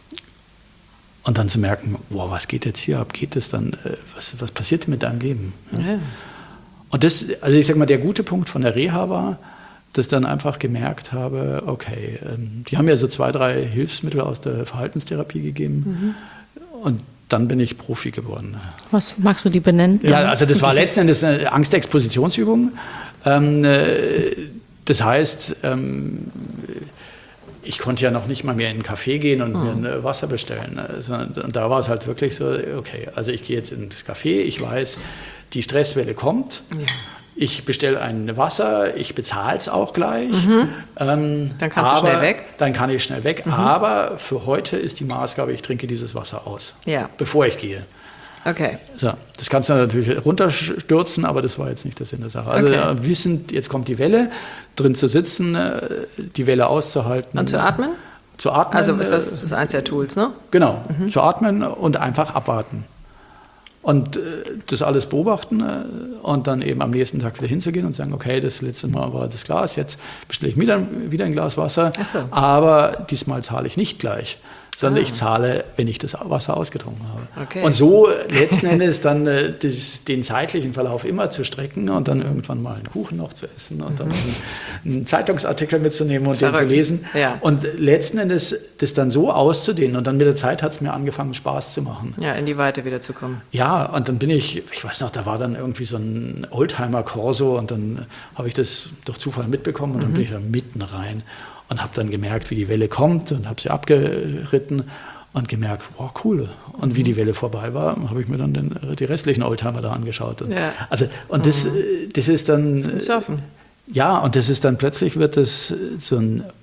Und dann zu merken, wow, was geht jetzt hier ab? Geht es dann, was, was passiert mit deinem Leben? Ja. Ja. Und das, also ich sag mal, der gute Punkt von der Reha war, dass ich dann einfach gemerkt habe, okay, ähm, die haben mir so zwei, drei Hilfsmittel aus der Verhaltenstherapie gegeben mhm. und dann bin ich Profi geworden. Was magst du die benennen? Ja, also das war letzten Endes eine Angstexpositionsübung. Ähm, das heißt, ähm, ich konnte ja noch nicht mal mehr in einen Café gehen und mhm. mir ein Wasser bestellen. Und da war es halt wirklich so, okay, also ich gehe jetzt ins Café, ich weiß, die Stresswelle kommt, ja. ich bestelle ein Wasser, ich bezahle es auch gleich. Mhm. Ähm, dann kannst aber, du schnell weg. Dann kann ich schnell weg, mhm. aber für heute ist die Maßgabe, ich trinke dieses Wasser aus, ja. bevor ich gehe. Okay. So, das kannst du natürlich runterstürzen, aber das war jetzt nicht der Sinn der Sache. Also okay. wissend, jetzt kommt die Welle, drin zu sitzen, die Welle auszuhalten. Und zu atmen? Zu atmen. Also ist das, das ist eins der Tools, ne? Genau, mhm. zu atmen und einfach abwarten. Und äh, das alles beobachten äh, und dann eben am nächsten Tag wieder hinzugehen und sagen, okay, das letzte Mal war das Glas, jetzt bestelle ich wieder, wieder ein Glas Wasser, Ach so. aber diesmal zahle ich nicht gleich, sondern ah. ich zahle, wenn ich das Wasser ausgetrunken habe. Okay. Und so letzten Endes dann äh, das, den zeitlichen Verlauf immer zu strecken und dann irgendwann mal einen Kuchen noch zu essen und mhm. dann einen, einen Zeitungsartikel mitzunehmen und Verrückt. den zu lesen. Ja. Und letzten Endes das dann so auszudehnen und dann mit der Zeit hat es mir angefangen, Spaß zu machen. Ja, in die Weite wieder zu kommen. Ja, und dann bin ich, ich weiß noch, da war dann irgendwie so ein Oldtimer-Corso und dann habe ich das durch Zufall mitbekommen und dann mhm. bin ich da mitten rein. Und habe dann gemerkt, wie die Welle kommt und habe sie abgeritten und gemerkt, wow, cool. Und wie die Welle vorbei war, habe ich mir dann den, die restlichen Oldtimer da angeschaut. Und ja. Also, und das, mhm. das ist dann... Das ist ein Surfen. Ja, und das ist dann plötzlich wird das so ein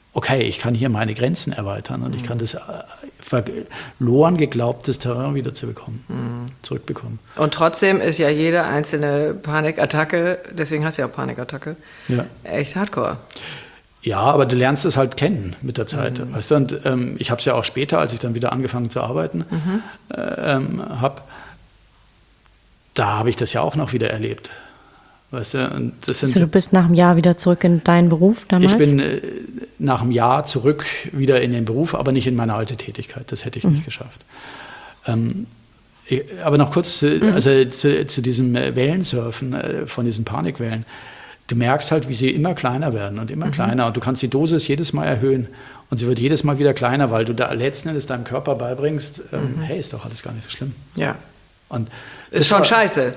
okay, ich kann hier meine Grenzen erweitern und mhm. ich kann das verloren geglaubtes Terrain wieder zu bekommen, mhm. zurückbekommen. Und trotzdem ist ja jede einzelne Panikattacke, deswegen hast du ja auch Panikattacke, ja. echt hardcore. Ja, aber du lernst es halt kennen mit der Zeit. Mhm. Weißt du? Und ähm, ich habe es ja auch später, als ich dann wieder angefangen zu arbeiten mhm. ähm, habe, da habe ich das ja auch noch wieder erlebt. Weißt du, und das sind, also du bist nach einem Jahr wieder zurück in deinen Beruf damals? Ich bin äh, nach einem Jahr zurück wieder in den Beruf, aber nicht in meine alte Tätigkeit. Das hätte ich mhm. nicht geschafft. Ähm, ich, aber noch kurz zu, mhm. also zu, zu diesem Wellensurfen, äh, von diesen Panikwellen. Du merkst halt, wie sie immer kleiner werden und immer mhm. kleiner. Und du kannst die Dosis jedes Mal erhöhen. Und sie wird jedes Mal wieder kleiner, weil du da letzten Endes deinem Körper beibringst, ähm, mhm. hey, ist doch alles gar nicht so schlimm. Ja. Und ist schon war, scheiße.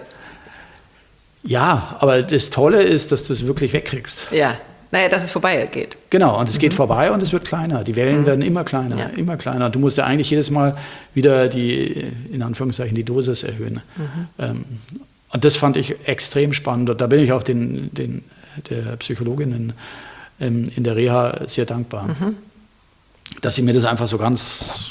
Ja, aber das Tolle ist, dass du es wirklich wegkriegst. Ja, naja, dass es vorbei geht. Genau, und es mhm. geht vorbei und es wird kleiner. Die Wellen mhm. werden immer kleiner, ja. immer kleiner. Du musst ja eigentlich jedes Mal wieder die, in Anführungszeichen, die Dosis erhöhen. Mhm. Ähm, Und das fand ich extrem spannend. Und da bin ich auch den, den, der Psychologin in, ähm, in der Reha sehr dankbar, mhm. dass sie mir das einfach so ganz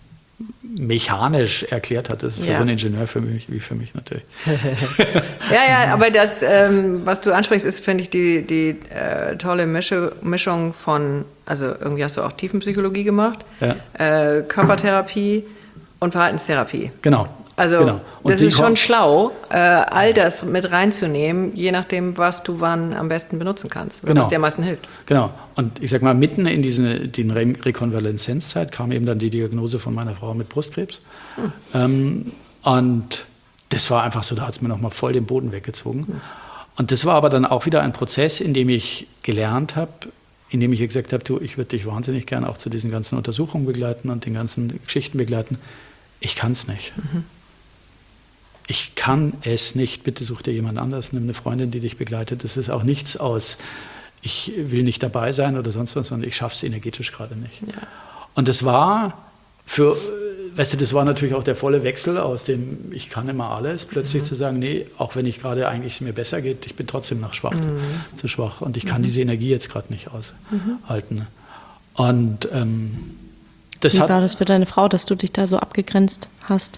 mechanisch erklärt hat. Das ist für ja. so einen Ingenieur für mich, wie für mich natürlich. ja, ja, aber das, ähm, was du ansprichst, ist, finde ich, die, die äh, tolle Mische, Mischung von, also irgendwie hast du auch Tiefenpsychologie gemacht, ja. äh, Körpertherapie und Verhaltenstherapie. Genau. Also genau. das ist schon schlau, äh, all das mit reinzunehmen, je nachdem, was du wann am besten benutzen kannst, genau. was dir am meisten hilft. Genau. Und ich sag mal, mitten in diese die Re Rekonvaleszenzzeit kam eben dann die Diagnose von meiner Frau mit Brustkrebs. Hm. Ähm, und das war einfach so, da hat es mir nochmal voll den Boden weggezogen. Hm. Und das war aber dann auch wieder ein Prozess, in dem ich gelernt habe, in dem ich gesagt habe, du, ich würde dich wahnsinnig gerne auch zu diesen ganzen Untersuchungen begleiten und den ganzen Geschichten begleiten. Ich kann es nicht. Mhm. Ich kann es nicht, bitte such dir jemand anders, nimm eine Freundin, die dich begleitet. Das ist auch nichts aus, ich will nicht dabei sein oder sonst was, sondern ich schaffe es energetisch gerade nicht. Ja. Und das war für, weißt du, das war natürlich auch der volle Wechsel aus dem, ich kann immer alles, plötzlich mhm. zu sagen, nee, auch wenn ich gerade eigentlich es mir besser geht, ich bin trotzdem noch schwach, mhm. zu schwach und ich kann mhm. diese Energie jetzt gerade nicht aushalten. Mhm. Und ähm, das Wie hat, war das für deine Frau, dass du dich da so abgegrenzt hast?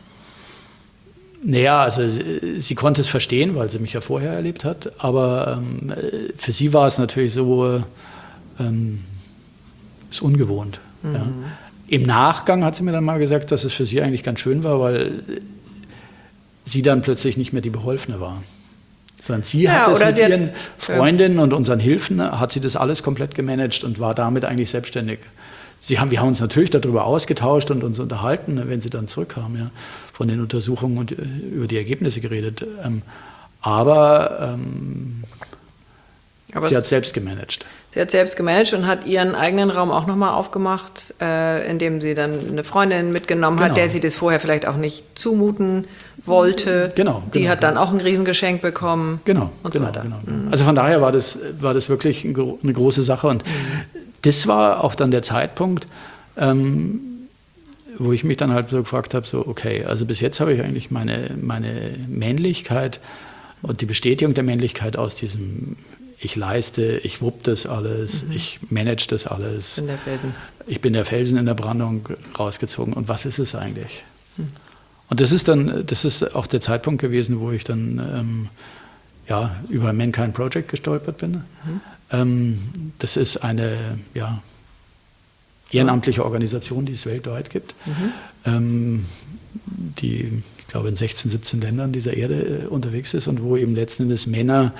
Naja, also sie, sie konnte es verstehen, weil sie mich ja vorher erlebt hat, aber ähm, für sie war es natürlich so, ähm, ist ungewohnt. Mhm. Ja. Im Nachgang hat sie mir dann mal gesagt, dass es für sie eigentlich ganz schön war, weil sie dann plötzlich nicht mehr die Beholfene war. Sondern sie ja, hat es mit ihren hat, Freundinnen ja. und unseren Hilfen, hat sie das alles komplett gemanagt und war damit eigentlich selbstständig. Sie haben, wir haben uns natürlich darüber ausgetauscht und uns unterhalten, wenn sie dann zurückkamen, ja, von den Untersuchungen und über die Ergebnisse geredet. Ähm, aber ähm, aber sie hat selbst gemanagt. Sie hat selbst gemanagt und hat ihren eigenen Raum auch nochmal aufgemacht, äh, indem sie dann eine Freundin mitgenommen genau. hat, der sie das vorher vielleicht auch nicht zumuten wollte. Genau. Die genau, hat dann genau. auch ein Riesengeschenk bekommen. Genau. Und genau, so weiter. Genau, genau. Mhm. Also von daher war das, war das wirklich eine große Sache. Und mhm. das war auch dann der Zeitpunkt, ähm, wo ich mich dann halt so gefragt habe, so okay, also bis jetzt habe ich eigentlich meine, meine Männlichkeit und die Bestätigung der Männlichkeit aus diesem ich leiste, ich wupp das alles, mhm. ich manage das alles. Ich bin der Felsen. Ich bin der Felsen in der Brandung rausgezogen. Und was ist es eigentlich? Mhm. Und das ist dann, das ist auch der Zeitpunkt gewesen, wo ich dann ähm, ja, über Mankind Project gestolpert bin. Mhm. Ähm, das ist eine ja, ehrenamtliche Organisation, die es weltweit gibt, mhm. ähm, die, ich glaube, in sechzehn, siebzehn Ländern dieser Erde äh, unterwegs ist und wo eben letzten Endes Männer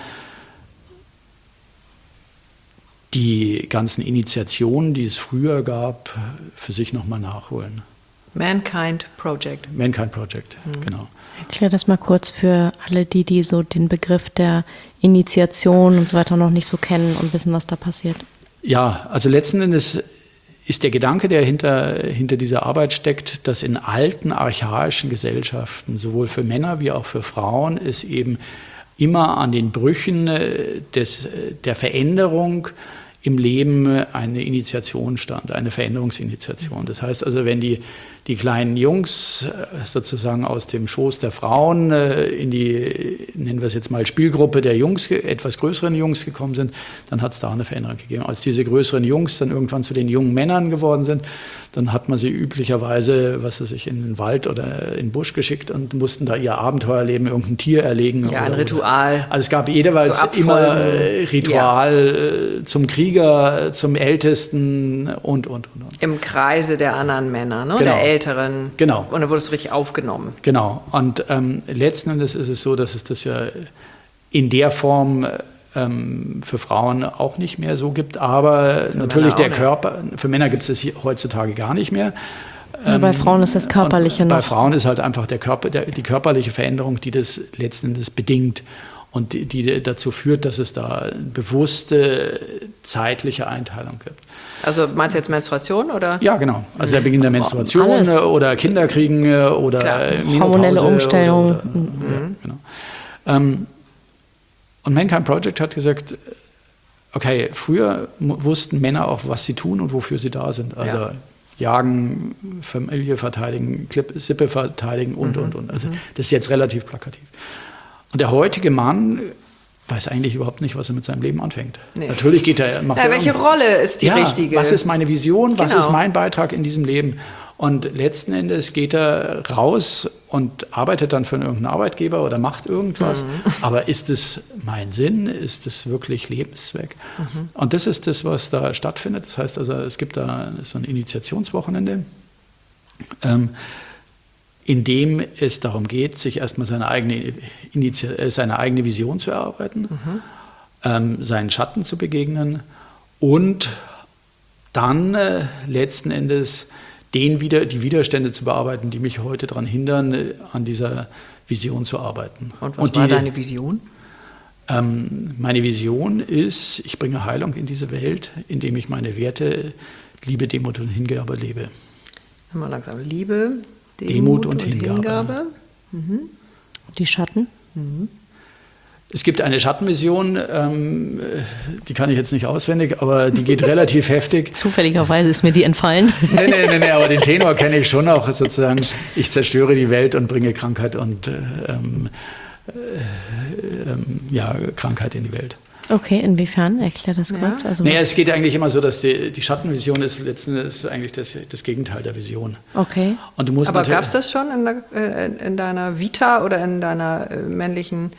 die ganzen Initiationen, die es früher gab, für sich nochmal nachholen. Mankind Project. Mankind Project, mhm. genau. Erklär das mal kurz für alle, die, die so den Begriff der Initiation und so weiter noch nicht so kennen und wissen, was da passiert. Ja, also letzten Endes ist der Gedanke, der hinter, hinter dieser Arbeit steckt, dass in alten, archaischen Gesellschaften, sowohl für Männer wie auch für Frauen, es eben immer an den Brüchen des, der Veränderung im Leben eine Initiation stand, eine Veränderungsinitiation. Das heißt also, wenn die, die kleinen Jungs sozusagen aus dem Schoß der Frauen in die, nennen wir es jetzt mal, Spielgruppe der Jungs, etwas größeren Jungs gekommen sind, dann hat es da eine Veränderung gegeben. Als diese größeren Jungs dann irgendwann zu den jungen Männern geworden sind, dann hat man sie üblicherweise, was weiß ich, in den Wald oder in den Busch geschickt und mussten da ihr Abenteuer leben, irgendein Tier erlegen. Ja, oder, ein Ritual. Oder. Also es gab jeweils so immer äh, Ritual ja. zum Krieger, zum Ältesten und, und, und, und. Im Kreise der anderen Männer, ne? Genau. Der Älteren. Genau. Und dann wurdest du richtig aufgenommen. Genau. Und ähm, letzten Endes ist es so, dass es das ja in der Form ähm, für Frauen auch nicht mehr so gibt. Aber für natürlich der Körper, für Männer gibt es das hier heutzutage gar nicht mehr. Ja, bei Frauen ist das Körperliche noch. Bei Frauen ist halt einfach der Körper, der, die körperliche Veränderung, die das letzten Endes bedingt und die, die dazu führt, dass es da bewusste zeitliche Einteilung gibt. Also meinst du jetzt Menstruation oder? Ja, genau. Also der Beginn der Menstruation Alles. oder Kinderkriegen oder Menopause. Hormonelle Umstellung. Oder, oder, mhm. ja, genau. ähm, und Mankind Project hat gesagt, okay, früher wussten Männer auch, was sie tun und wofür sie da sind. Also ja. jagen, Familie verteidigen, Sippe verteidigen und, mhm. und, und. Also das ist jetzt relativ plakativ. Und der heutige Mann weiß eigentlich überhaupt nicht, was er mit seinem Leben anfängt. Nee. Natürlich geht er, macht ja, er... Welche Rolle ist die ja, richtige? Was ist meine Vision? Was genau. ist mein Beitrag in diesem Leben? Und letzten Endes geht er raus und arbeitet dann für irgendeinen Arbeitgeber oder macht irgendwas. Mhm. Aber ist es mein Sinn? Ist es wirklich Lebenszweck? Mhm. Und das ist das, was da stattfindet. Das heißt also, es gibt da so ein Initiationswochenende, ähm, in dem es darum geht, sich erstmal seine eigene, Initi- seine eigene Vision zu erarbeiten, mhm. ähm, seinen Schatten zu begegnen und dann äh, letzten Endes den wieder, die Widerstände zu bearbeiten, die mich heute daran hindern, äh, an dieser Vision zu arbeiten. Und was und die, war deine Vision? Ähm, meine Vision ist, ich bringe Heilung in diese Welt, indem ich meine Werte Liebe, Demut und Hingabe lebe. Mal langsam. Liebe, Demut, Demut und, und Hingabe. Hingabe. Mhm. Die Schatten? Mhm. Es gibt eine Schattenvision, ähm, die kann ich jetzt nicht auswendig, aber die geht relativ heftig. Zufälligerweise ist mir die entfallen. Nee, nee, nee, nee, aber den Tenor kenne ich schon auch, sozusagen, ich zerstöre die Welt und bringe Krankheit und ähm, äh, ähm, ja, Krankheit in die Welt. Okay, inwiefern? Erklär das kurz. Ja. Also naja, es geht eigentlich immer so, dass die, die Schattenvision ist letzten Endes eigentlich das, das Gegenteil der Vision. Okay. Und du musst aber gab es das schon in, der, äh, in deiner Vita oder in deiner äh, männlichen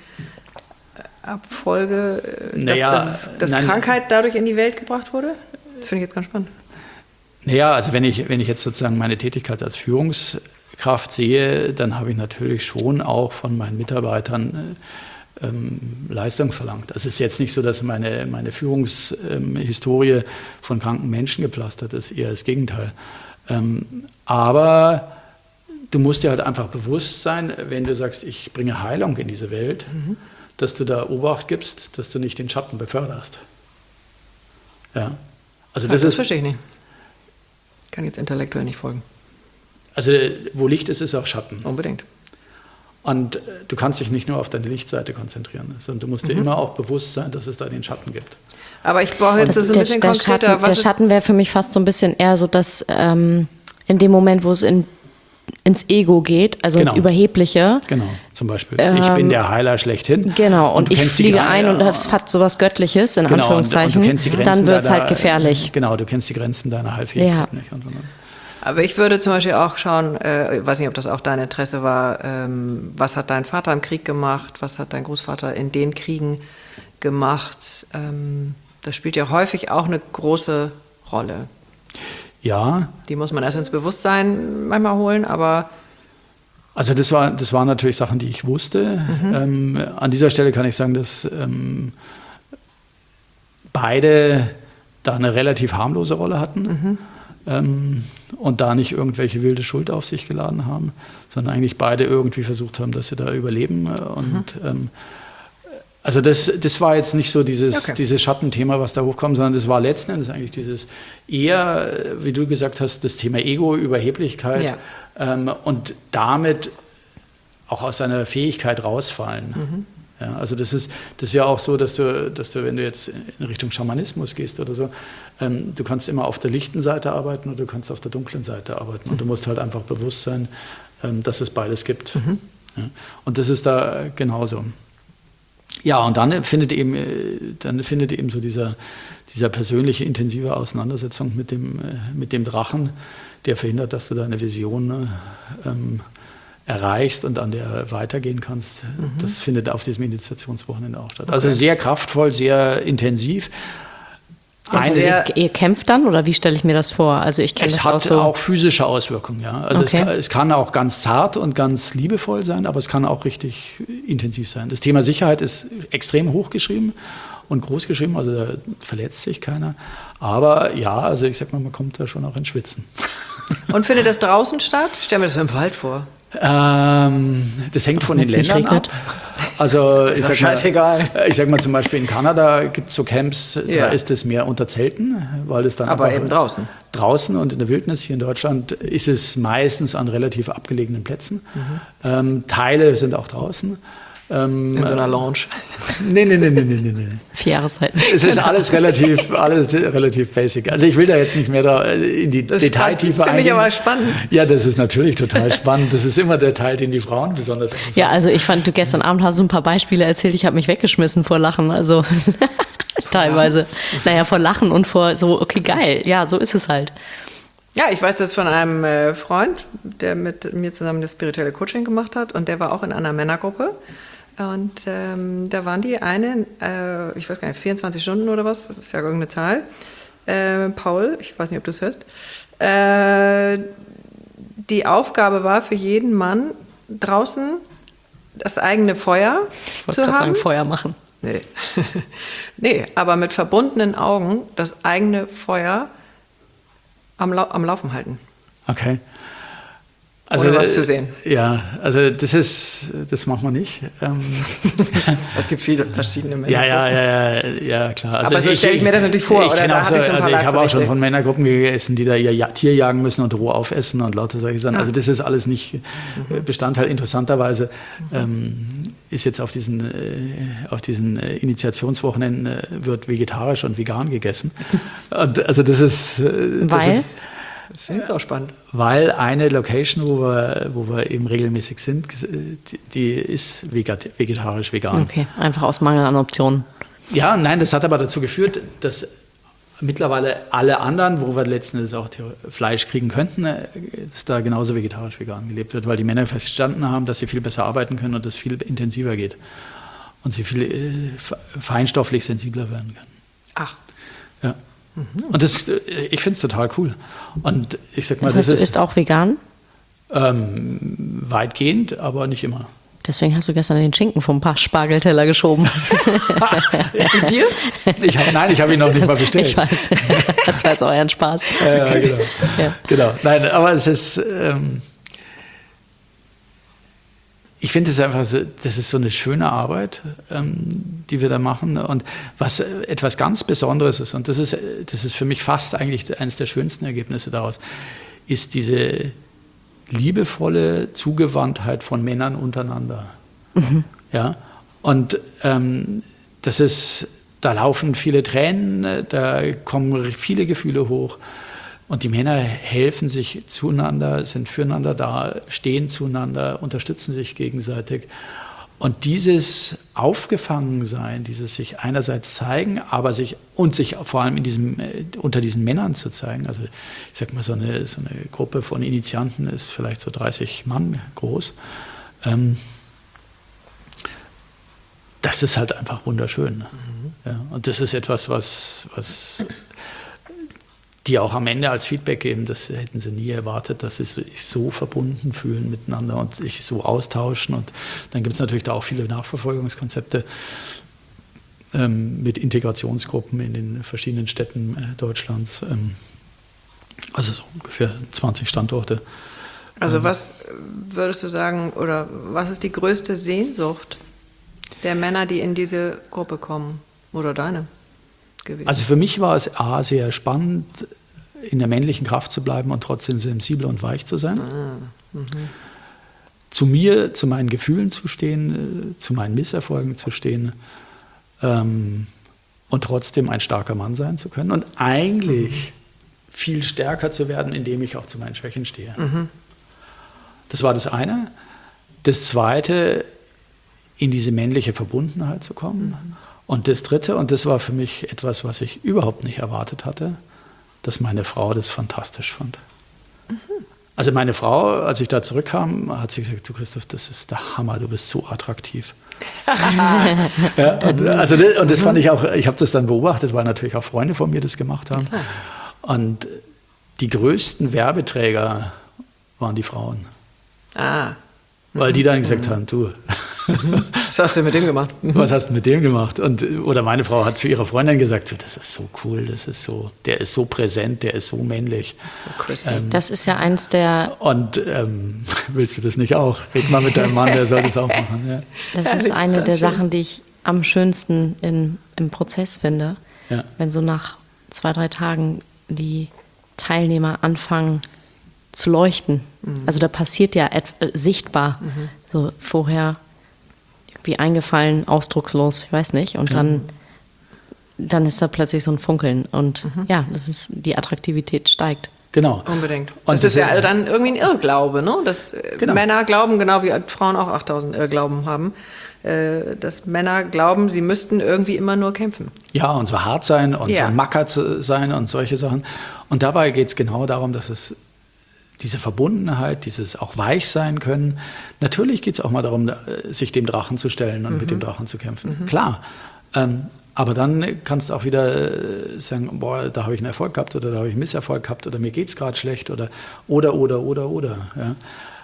Abfolge, dass, naja, dass, dass nein, Krankheit dadurch in die Welt gebracht wurde? Das finde ich jetzt ganz spannend. Naja, also wenn ich, wenn ich jetzt sozusagen meine Tätigkeit als Führungskraft sehe, dann habe ich natürlich schon auch von meinen Mitarbeitern ähm, Leistung verlangt. Es ist jetzt nicht so, dass meine, meine Führungshistorie ähm, von kranken Menschen gepflastert ist, eher das Gegenteil. Ähm, aber du musst dir halt einfach bewusst sein, wenn du sagst, ich bringe Heilung in diese Welt, mhm. dass du da Obacht gibst, dass du nicht den Schatten beförderst. Ja. Also das, das ist, verstehe ich nicht. Kann jetzt intellektuell nicht folgen. Also wo Licht ist, ist auch Schatten. Unbedingt. Und du kannst dich nicht nur auf deine Lichtseite konzentrieren, sondern du musst mhm. dir immer auch bewusst sein, dass es da den Schatten gibt. Aber ich brauche jetzt das ein der, bisschen der konkreter. Schatten, was der Schatten wäre für mich fast so ein bisschen eher so, dass ähm, in dem Moment, wo es in ins Ego geht, also genau. ins Überhebliche. Genau, zum Beispiel. Ähm, ich bin der Heiler schlechthin. Genau, und, und ich fliege Gren- ein und es hat so was Göttliches, in genau, Anführungszeichen. Und, und du kennst die Grenzen dann wird es deiner, halt gefährlich. Genau, du kennst die Grenzen deiner Heilfähigkeit ja. nicht. Und, und, und. Aber ich würde zum Beispiel auch schauen, äh, ich weiß nicht, ob das auch dein Interesse war, ähm, was hat dein Vater im Krieg gemacht, was hat dein Großvater in den Kriegen gemacht. Ähm, das spielt ja häufig auch eine große Rolle. Ja. Die muss man erst ins Bewusstsein manchmal holen, aber... Also das war, das waren natürlich Sachen, die ich wusste. Mhm. Ähm, an dieser Stelle kann ich sagen, dass ähm, beide da eine relativ harmlose Rolle hatten mhm. ähm, und da nicht irgendwelche wilde Schuld auf sich geladen haben, sondern eigentlich beide irgendwie versucht haben, dass sie da überleben. Und mhm. ähm, also das, das war jetzt nicht so dieses, okay. dieses Schattenthema, was da hochkommt, sondern das war letzten Endes eigentlich dieses eher, wie du gesagt hast, das Thema Ego, Überheblichkeit. Ja. Ähm, und damit auch aus seiner Fähigkeit rausfallen. Mhm. Ja, also das ist, das ist ja auch so, dass du, dass du, wenn du jetzt in Richtung Schamanismus gehst oder so, ähm, du kannst immer auf der lichten Seite arbeiten oder du kannst auf der dunklen Seite arbeiten. Und du musst halt einfach bewusst sein, ähm, dass es beides gibt. Mhm. Ja, und das ist da genauso. Ja, und dann findet eben, dann findet eben so dieser, dieser persönliche, intensive Auseinandersetzung mit dem, mit dem Drachen, der verhindert, dass du deine Vision ähm, erreichst und an der weitergehen kannst. Mhm. Das findet auf diesem Initiationswochenende auch statt. Okay. Also sehr kraftvoll, sehr intensiv. Also ihr, ihr kämpft dann oder wie stelle ich mir das vor? Also ich kenne das auch so. Es hat auch physische Auswirkungen, ja. Also okay. es, kann, es kann auch ganz zart und ganz liebevoll sein, aber es kann auch richtig intensiv sein. Das Thema Sicherheit ist extrem hochgeschrieben und groß geschrieben, also da verletzt sich keiner. Aber ja, also ich sag mal, man kommt da schon auch ins Schwitzen. Und findet das draußen statt? Ich stelle mir das im Wald vor. Ähm, das hängt von den Ländern ab. Also ich sag, mal, ich sag mal zum Beispiel in Kanada gibt es so Camps, ja. Da ist es mehr unter Zelten, weil es dann aber eben draußen. Draußen und in der Wildnis hier in Deutschland ist es meistens an relativ abgelegenen Plätzen. Mhm. Ähm, Teile sind auch draußen. Ähm, in so einer Lounge. Nee, nee, nee, nee, nee, nee. Vier Jahreszeiten. Es ist alles relativ, alles relativ basic. Also ich will da jetzt nicht mehr da in die das Detailtiefe eingehen. Finde ich aber spannend. Ja, das ist natürlich total spannend. Das ist immer der Teil, den die Frauen besonders interessiert. Ja, also ich fand, du gestern Abend hast du ein paar Beispiele erzählt, ich habe mich weggeschmissen vor Lachen. Also teilweise. Naja, vor Lachen und vor so, okay, geil. Ja, so ist es halt. Ja, ich weiß das von einem äh, Freund, der mit mir zusammen das spirituelle Coaching gemacht hat und der war auch in einer Männergruppe. Und ähm, da waren die eine, äh, ich weiß gar nicht, vierundzwanzig Stunden oder was, das ist ja irgendeine Zahl. Äh, Paul, ich weiß nicht, ob du es hörst. Äh, die Aufgabe war für jeden Mann draußen das eigene Feuer ich wollte gerade sagen, Feuer machen. Nee. Nee, aber mit verbundenen Augen das eigene Feuer am, Lau- am Laufen halten. Okay. Also, ohne was zu sehen. Ja, also das ist, das machen wir nicht. Ähm. Es gibt viele verschiedene Männer. Ja, ja, ja, ja, ja, klar. Also aber so stelle ich mir das natürlich vor. Ich, oder da so, ich, so also ich habe auch schon von Männergruppen gegessen, die da ihr Tier jagen müssen und roh aufessen und lauter solche Sachen. Also das ist alles nicht mhm. Bestandteil. Interessanterweise mhm. ähm, ist jetzt auf diesen, äh, auf diesen äh, Initiationswochenenden äh, wird vegetarisch und vegan gegessen. Und also das ist... Äh, Weil? Das ist, Das finde ich auch spannend. Weil eine Location, wo wir, wo wir eben regelmäßig sind, die, die ist vegetarisch, vegan. Okay, einfach aus Mangel an Optionen. Ja, nein, das hat aber dazu geführt, dass mittlerweile alle anderen, wo wir letzten Endes auch Fleisch kriegen könnten, dass da genauso vegetarisch, vegan gelebt wird, weil die Männer verstanden haben, dass sie viel besser arbeiten können und das viel intensiver geht. Und sie viel äh, feinstofflich sensibler werden können. Ach. Ja. Mhm. Und das, ich finde es total cool. Und ich sag mal, das heißt, das du isst auch vegan? Ähm, weitgehend, aber nicht immer. Deswegen hast du gestern den Schinken vom Spargelteller geschoben. Zu dir? Ich hab, nein, ich habe ihn noch nicht mal bestellt. Ich weiß. Das war jetzt euer Spaß. Ja, ja, genau. Ja. Genau. Nein, aber es ist... Ähm, Ich finde es einfach, so, das ist so eine schöne Arbeit, ähm, die wir da machen. Und was etwas ganz Besonderes ist, und das ist, das ist für mich fast eigentlich eines der schönsten Ergebnisse daraus, ist diese liebevolle Zugewandtheit von Männern untereinander. Mhm. Ja? Und ähm, das ist, da laufen viele Tränen, da kommen viele Gefühle hoch. Und die Männer helfen sich zueinander, sind füreinander da, stehen zueinander, unterstützen sich gegenseitig. Und dieses Aufgefangensein, dieses sich einerseits zeigen, aber sich und sich vor allem in diesem, unter diesen Männern zu zeigen. Also ich sag mal, so eine, so eine Gruppe von Initianten ist vielleicht so dreißig Mann groß. Ähm, das ist halt einfach wunderschön. Mhm. Ja, und das ist etwas, was... was die auch am Ende als Feedback geben, das hätten sie nie erwartet, dass sie sich so verbunden fühlen miteinander und sich so austauschen. Und dann gibt es natürlich da auch viele Nachverfolgungskonzepte ähm, mit Integrationsgruppen in den verschiedenen Städten äh, Deutschlands. Ähm, also so ungefähr zwanzig Standorte. Also ähm, was würdest du sagen, oder was ist die größte Sehnsucht der Männer, die in diese Gruppe kommen? Oder deine? Gewesen. Also für mich war es A, sehr spannend, in der männlichen Kraft zu bleiben und trotzdem sensibel und weich zu sein. Ah, zu mir, zu meinen Gefühlen zu stehen, zu meinen Misserfolgen zu stehen ähm, und trotzdem ein starker Mann sein zu können und eigentlich mhm. viel stärker zu werden, indem ich auch zu meinen Schwächen stehe. Mhm. Das war das eine. Das zweite, in diese männliche Verbundenheit zu kommen. Mhm. Und das dritte, und das war für mich etwas, was ich überhaupt nicht erwartet hatte, dass meine Frau das fantastisch fand. Mhm. Also meine Frau, als ich da zurückkam, hat sie gesagt, du Christoph, das ist der Hammer, du bist so attraktiv. ja, und, also das, und das fand ich auch, ich habe das dann beobachtet, weil natürlich auch Freunde von mir das gemacht haben. Klar. Und die größten Werbeträger waren die Frauen. Ah. Weil die dann gesagt haben, du, was hast du mit dem gemacht? Was hast du mit dem gemacht? Und, oder meine Frau hat zu ihrer Freundin gesagt, das ist so cool, das ist so, der ist so präsent, der ist so männlich. Ähm, das ist ja eins der... Und ähm, willst du das nicht auch? Red mal mit deinem Mann, der soll das auch machen. Ja. Das ist eine der Sachen, die ich am schönsten in, im Prozess finde, ja. Wenn so nach zwei, drei Tagen die Teilnehmer anfangen zu leuchten. Mhm. Also da passiert ja et- äh, sichtbar, mhm. so vorher irgendwie eingefallen, ausdruckslos, ich weiß nicht. Und ja. dann, dann ist da plötzlich so ein Funkeln. Und mhm. ja, das ist, die Attraktivität steigt. Genau. Unbedingt. Und das, das ist ja dann irgendwie ein Irrglaube, ne? Dass genau. Männer glauben, genau wie Frauen auch achttausend Irrglauben haben, äh, dass Männer glauben, sie müssten irgendwie immer nur kämpfen. Ja, und so hart sein und ja. so ein Macker zu sein und solche Sachen. Und dabei geht es genau darum, dass es diese Verbundenheit, dieses auch weich sein können. Natürlich geht es auch mal darum, sich dem Drachen zu stellen und mhm. mit dem Drachen zu kämpfen. Mhm. Klar. Ähm, aber dann kannst du auch wieder sagen, boah, da habe ich einen Erfolg gehabt oder da habe ich einen Misserfolg gehabt oder mir geht es gerade schlecht oder oder, oder, oder, oder. Ja.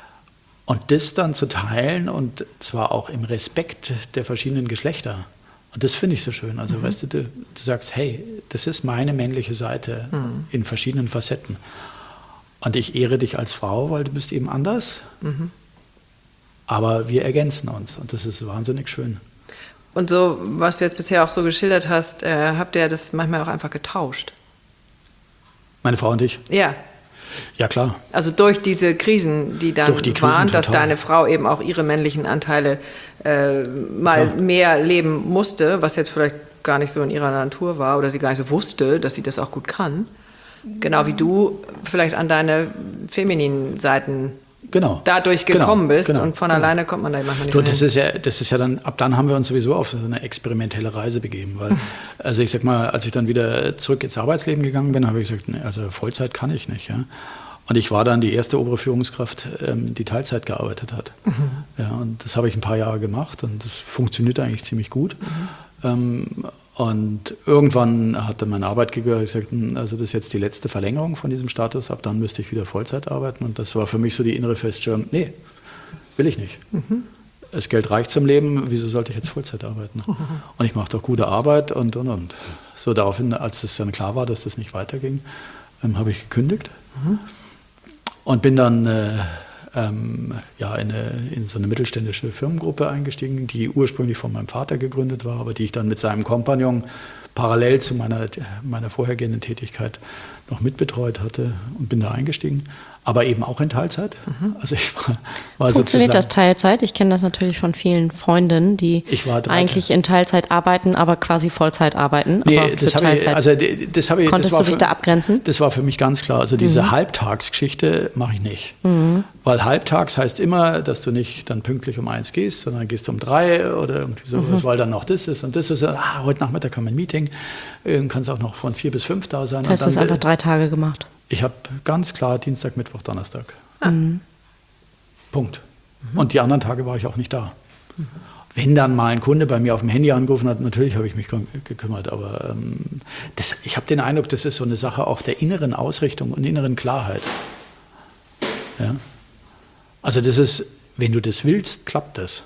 Und das dann zu teilen und zwar auch im Respekt der verschiedenen Geschlechter. Und das finde ich so schön. Also mhm. weißt du, du, du sagst, hey, das ist meine männliche Seite mhm. in verschiedenen Facetten. Und ich ehre dich als Frau, weil du bist eben anders. Mhm. Aber wir ergänzen uns und das ist wahnsinnig schön. Und so, was du jetzt bisher auch so geschildert hast, äh, habt ihr das manchmal auch einfach getauscht? Meine Frau und ich? Ja. Ja, klar. Also durch diese Krisen, die dann die Krisen, waren, total. Dass deine Frau eben auch ihre männlichen Anteile äh, mal klar. mehr leben musste, was jetzt vielleicht gar nicht so in ihrer Natur war oder sie gar nicht so wusste, dass sie das auch gut kann. Genau wie du vielleicht an deine femininen Seiten genau. dadurch gekommen genau. bist genau. und von genau. alleine kommt man da manchmal nicht du, das ist ja, das ist ja dann, ab dann haben wir uns sowieso auf so eine experimentelle Reise begeben, weil, also ich sag mal, als ich dann wieder zurück ins Arbeitsleben gegangen bin, habe ich gesagt, nee, also Vollzeit kann ich nicht, ja. Und ich war dann die erste obere Führungskraft, ähm, die Teilzeit gearbeitet hat. Mhm. Ja, und das habe ich ein paar Jahre gemacht und das funktioniert eigentlich ziemlich gut. Mhm. Ähm, Und irgendwann hat dann mein Arbeitgeber gesagt, also das ist jetzt die letzte Verlängerung von diesem Status, ab dann müsste ich wieder Vollzeit arbeiten. Und das war für mich so die innere Feststellung, nee, will ich nicht. Mhm. Das Geld reicht zum Leben, wieso sollte ich jetzt Vollzeit arbeiten? Mhm. Und ich mache doch gute Arbeit und, und, und. So daraufhin, als es dann klar war, dass das nicht weiterging, ähm, habe ich gekündigt mhm. und bin dann äh, ähm, ja, in, eine, in so eine mittelständische Firmengruppe eingestiegen, die ursprünglich von meinem Vater gegründet war, aber die ich dann mit seinem Kompagnon parallel zu meiner, meiner vorhergehenden Tätigkeit noch mitbetreut hatte und bin da eingestiegen. Aber eben auch in Teilzeit. Mhm. Also ich war, war Funktioniert das Teilzeit? Ich kenne das natürlich von vielen Freundinnen, die eigentlich in Teilzeit arbeiten, aber quasi Vollzeit arbeiten. Nee, aber das habe ich, also das habe ich. Konntest das war du dich für, da abgrenzen? Das war für mich ganz klar. Also diese mhm. Halbtagsgeschichte mache ich nicht. Mhm. Weil halbtags heißt immer, dass du nicht dann pünktlich um eins gehst, sondern gehst um drei oder irgendwie sowas, mhm. weil dann noch das ist und das ist. Ah, heute Nachmittag haben wir ein Meeting. Dann kannst auch noch von vier bis fünf da sein. Das heißt, und dann, du hast einfach drei Tage gemacht? Ich habe ganz klar Dienstag, Mittwoch, Donnerstag. Ah. Mhm. Punkt. Mhm. Und die anderen Tage war ich auch nicht da. Mhm. Wenn dann mal ein Kunde bei mir auf dem Handy angerufen hat, natürlich habe ich mich gekümmert, aber ähm, das, ich habe den Eindruck, das ist so eine Sache auch der inneren Ausrichtung und inneren Klarheit. Ja? Also das ist, wenn du das willst, klappt das.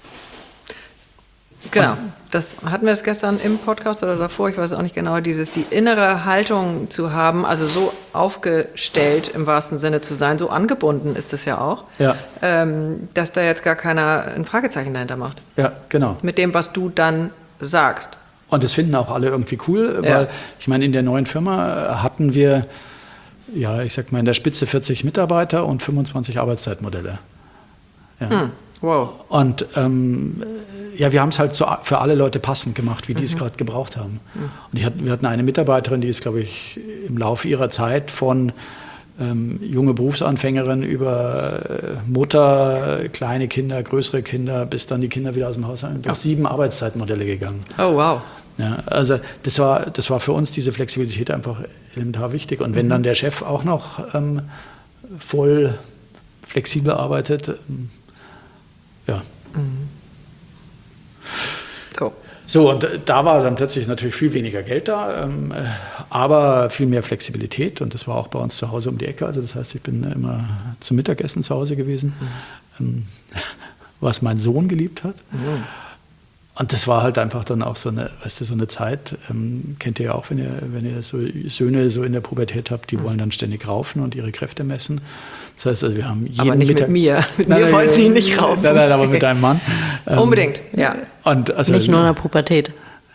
Genau, das hatten wir es gestern im Podcast oder davor, ich weiß auch nicht genau, dieses, die innere Haltung zu haben, also so aufgestellt im wahrsten Sinne zu sein, so angebunden ist es ja auch, ja. ähm, dass da jetzt gar keiner ein Fragezeichen dahinter macht. Ja, genau. Mit dem, was du dann sagst. Und das finden auch alle irgendwie cool, weil ja. ich meine, in der neuen Firma hatten wir, ja, ich sag mal, in der Spitze vierzig Mitarbeiter und fünfundzwanzig Arbeitszeitmodelle. Ja. Hm. Wow. Und ähm, ja, wir haben es halt so für alle Leute passend gemacht, wie die es mhm. gerade gebraucht haben. Mhm. Und ich hatte, wir hatten eine Mitarbeiterin, die ist, glaube ich, im Laufe ihrer Zeit von ähm, junge Berufsanfängerin über äh, Mutter, kleine Kinder, größere Kinder, bis dann die Kinder wieder aus dem Haus sind, durch sieben Arbeitszeitmodelle gegangen. Oh, wow. Ja, also das war, das war für uns diese Flexibilität einfach elementar wichtig. Und wenn mhm. dann der Chef auch noch ähm, voll flexibel arbeitet, ähm, ja. Mhm. So. So, und da war dann plötzlich natürlich viel weniger Geld da, ähm, aber viel mehr Flexibilität. Und das war auch bei uns zu Hause um die Ecke. Also das heißt, ich bin immer zum Mittagessen zu Hause gewesen, mhm. ähm, was mein Sohn geliebt hat. Mhm. Und das war halt einfach dann auch so eine, weißt du, so eine Zeit, ähm, kennt ihr ja auch, wenn ihr, wenn ihr so Söhne so in der Pubertät habt, die mhm. wollen dann ständig raufen und ihre Kräfte messen. Das heißt, also wir haben jeden aber nicht Mittag, mit mir. Mit nein, mir nein, wollten die nicht raufen. Nein, nein, aber mit deinem Mann. Ähm, Unbedingt, ja. Und also, nicht nur in der Pubertät.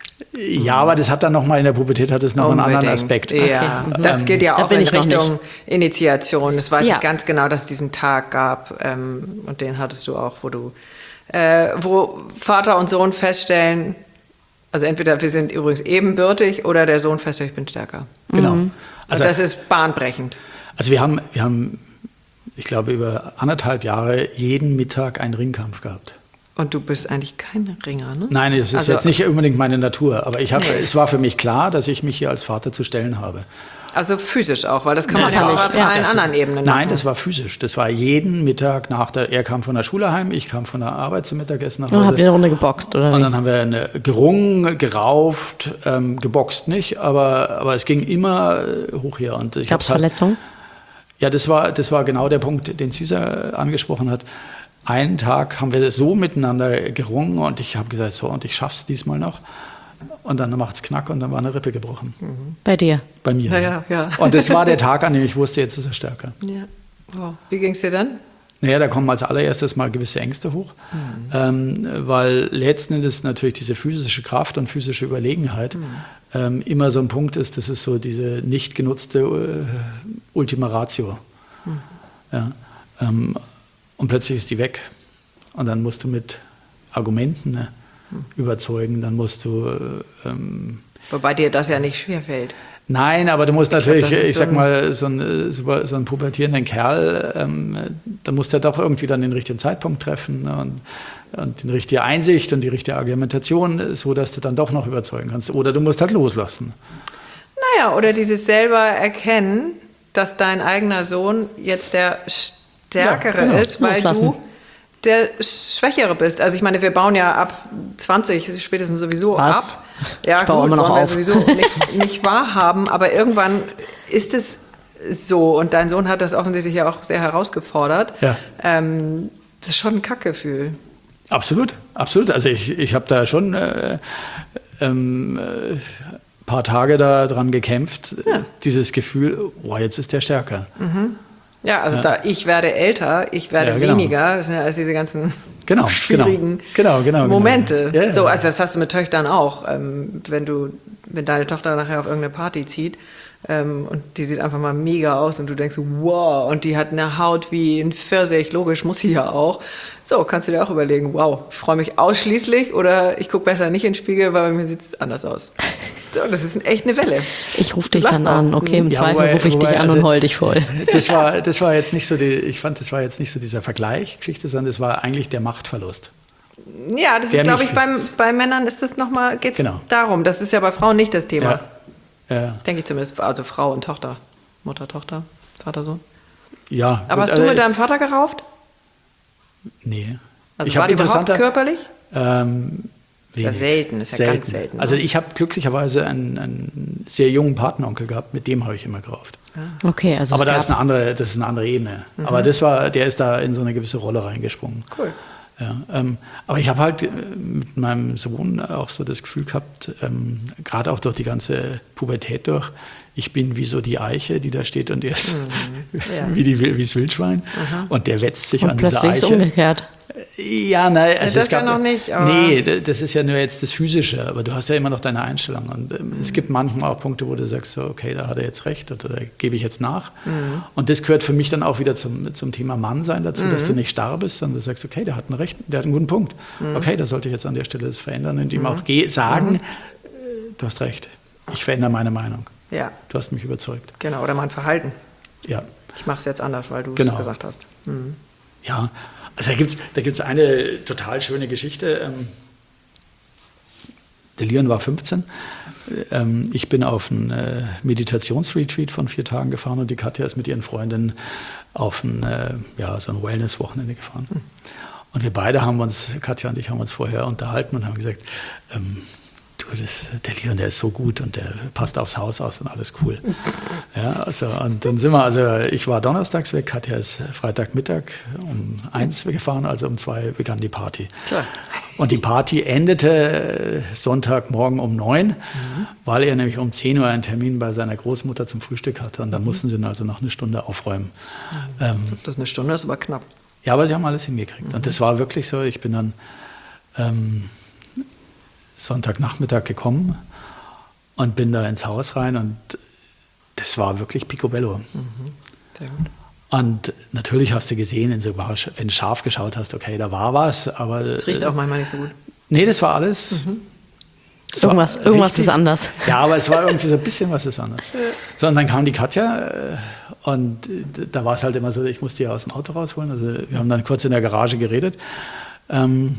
Ja, aber das hat dann nochmal in der Pubertät hat es noch Unbedingt. einen anderen Aspekt. Ja, okay. Das geht ja ähm, auch in Richtung nicht. Initiation. Das weiß ja. ich ganz genau, dass es diesen Tag gab. Ähm, und den hattest du auch, wo du, äh, wo Vater und Sohn feststellen, also entweder wir sind übrigens ebenbürtig oder der Sohn feststellt, ich bin stärker. Genau. Mhm. Also und das ist bahnbrechend. Also wir haben, wir haben, ich glaube, über anderthalb Jahre jeden Mittag einen Ringkampf gehabt. Und du bist eigentlich kein Ringer, ne? Nein, es ist also, jetzt nicht unbedingt meine Natur, aber ich hab, nee. es war für mich klar, dass ich mich hier als Vater zu stellen habe. Also physisch auch, weil das kann man das ja auch ich, auf ja, allen das, anderen Ebenen Nein, machen. das war physisch. Das war jeden Mittag nach der, er kam von der Schule heim, ich kam von der Arbeit zum Mittagessen nach Hause. Und habt ihr eine Runde geboxt, oder? Und wie? dann haben wir eine, gerungen, gerauft, ähm, geboxt nicht, aber, aber es ging immer hoch her. Gab es Verletzungen? Ja, das war, das war genau der Punkt, den Cesar angesprochen hat. Einen Tag haben wir so miteinander gerungen und ich habe gesagt, so, und ich schaff's diesmal noch. Und dann macht's Knack und dann war eine Rippe gebrochen. Mhm. Bei dir? Bei mir. Ja, ja, ja. Und das war der Tag, an dem ich wusste, jetzt ist er stärker. Ja. Wow. Wie ging's dir dann? Naja, da kommen als allererstes mal gewisse Ängste hoch, mhm. ähm, weil letzten Endes natürlich diese physische Kraft und physische Überlegenheit mhm. ähm, immer so ein Punkt ist, das ist so diese nicht genutzte äh, Ultima Ratio. Mhm. Ja, ähm, und plötzlich ist die weg. Und dann musst du mit Argumenten ne, mhm. überzeugen, dann musst du... Ähm, Wobei dir das ja nicht schwerfällt. Nein, aber du musst ich natürlich, glaub, ich so sag mal, so einen, so einen pubertierenden Kerl, ähm, da musst du doch irgendwie dann den richtigen Zeitpunkt treffen ne, und, und die richtige Einsicht und die richtige Argumentation, so dass du dann doch noch überzeugen kannst. Oder du musst halt loslassen. Naja, oder dieses selber erkennen, dass dein eigener Sohn jetzt der Stärkere ja, genau. ist, weil loslassen. Du der Schwächere bist. Also ich meine, wir bauen ja ab zwanzig spätestens sowieso Was? ab. Ja, ich baue gut, immer noch wollen wir auf. sowieso nicht, nicht wahrhaben, aber irgendwann ist es so und dein Sohn hat das offensichtlich ja auch sehr herausgefordert. Ja. Ähm, das ist schon ein Kackgefühl. Absolut, absolut. Also ich, ich habe da schon äh, ähm, äh, paar Tage da dran gekämpft, ja. dieses Gefühl, boah, jetzt ist der stärker. Mhm. Ja, also ja. da ich werde älter, ich werde ja, genau. weniger, das sind ja alles diese ganzen genau, schwierigen genau, genau, genau, Momente. Genau. Ja, so, also das hast du mit Töchtern auch, ähm, wenn du, wenn deine Tochter nachher auf irgendeine Party zieht ähm, und die sieht einfach mal mega aus und du denkst, wow, und die hat eine Haut wie ein Pfirsich, logisch, muss sie ja auch. So, kannst du dir auch überlegen, wow, ich freue mich ausschließlich oder ich gucke besser nicht in den Spiegel, weil bei mir sieht es anders aus. So, das ist echt eine Welle. Ich rufe dich dann an, okay, im ja, Zweifel rufe ich wobei, dich an also, und heul dich voll. Das war, das war jetzt nicht so die, ich fand, das war jetzt nicht so dieser Vergleich-Geschichte, sondern das war eigentlich der Machtverlust. Ja, das der ist, glaube ich, beim, bei Männern ist das nochmal, geht es genau. darum. Das ist ja bei Frauen nicht das Thema. Ja. Ja. Denke ich zumindest, also Frau und Tochter. Mutter, Tochter, Vater, Sohn. Ja. Aber gut, hast du also, mit deinem Vater gerauft? Nee. Also ich war die überhaupt körperlich? Ähm, ja, selten, ist ja selten. ganz selten. Also ich habe glücklicherweise einen, einen sehr jungen Patenonkel gehabt, mit dem habe ich immer gerauft. Ah. Okay, also aber da ist eine andere, das ist eine andere Ebene. Mhm. Aber das war, der ist da in so eine gewisse Rolle reingesprungen. Cool. Ja, ähm, aber ich habe halt mit meinem Sohn auch so das Gefühl gehabt, ähm, gerade auch durch die ganze Pubertät durch, ich bin wie so die Eiche, die da steht und der ist mhm. ja. wie, die, wie das Wildschwein. Mhm. Und der wetzt sich und an dieser Eiche. Plötzlich ist umgekehrt. Ja, nein, also das es gab, ja noch nicht. Aber nee, das ist ja nur jetzt das Physische, aber du hast ja immer noch deine Einstellung. Und ähm, mhm. es gibt manchmal auch Punkte, wo du sagst, so, okay, da hat er jetzt recht oder da gebe ich jetzt nach. Mhm. Und das gehört für mich dann auch wieder zum, zum Thema Mannsein dazu, mhm. dass du nicht starr bist, sondern du sagst, okay, der hat einen, recht, der hat einen guten Punkt. Mhm. Okay, da sollte ich jetzt an der Stelle das verändern und ihm mhm. auch sagen, mhm. du hast recht, ich verändere meine Meinung. Ja. Du hast mich überzeugt. Genau, oder mein Verhalten. Ja. Ich mache es jetzt anders, weil du es genau. gesagt hast. Mhm. Ja, also da gibt es da gibt's eine total schöne Geschichte. Ähm, der Leon war fünfzehn. Ähm, ich bin auf ein äh, Meditationsretreat von vier Tagen gefahren und die Katja ist mit ihren Freundinnen auf ein, äh, ja, so ein Wellness-Wochenende gefahren. Mhm. Und wir beide haben uns, Katja und ich haben uns vorher unterhalten und haben gesagt, ähm, du, das, der Leon, der ist so gut und der passt aufs Haus aus und alles cool. Ja, also, und dann sind wir, also ich war donnerstags weg, Katja ist Freitagmittag um eins gefahren, also um zwei begann die Party. Klar. Und die Party endete Sonntagmorgen um neun, mhm. weil er nämlich um zehn Uhr einen Termin bei seiner Großmutter zum Frühstück hatte und dann mhm. mussten sie ihn also noch eine Stunde aufräumen. Mhm. Ähm, das ist eine Stunde, ist aber knapp. Ja, aber sie haben alles hingekriegt. Mhm. Und das war wirklich so, ich bin dann ähm, Sonntagnachmittag gekommen und bin da ins Haus rein und das war wirklich picobello. Mhm. Sehr gut. Und natürlich hast du gesehen, wenn du scharf geschaut hast, okay, da war was, aber... Das riecht auch manchmal nicht so gut. Nee, das war alles... Mhm. Das irgendwas war irgendwas richtig, ist anders. Ja, aber es war irgendwie so ein bisschen was ist anders. Ja. So, und dann kam die Katja und da war es halt immer so, ich musste die aus dem Auto rausholen. Also wir haben dann kurz in der Garage geredet und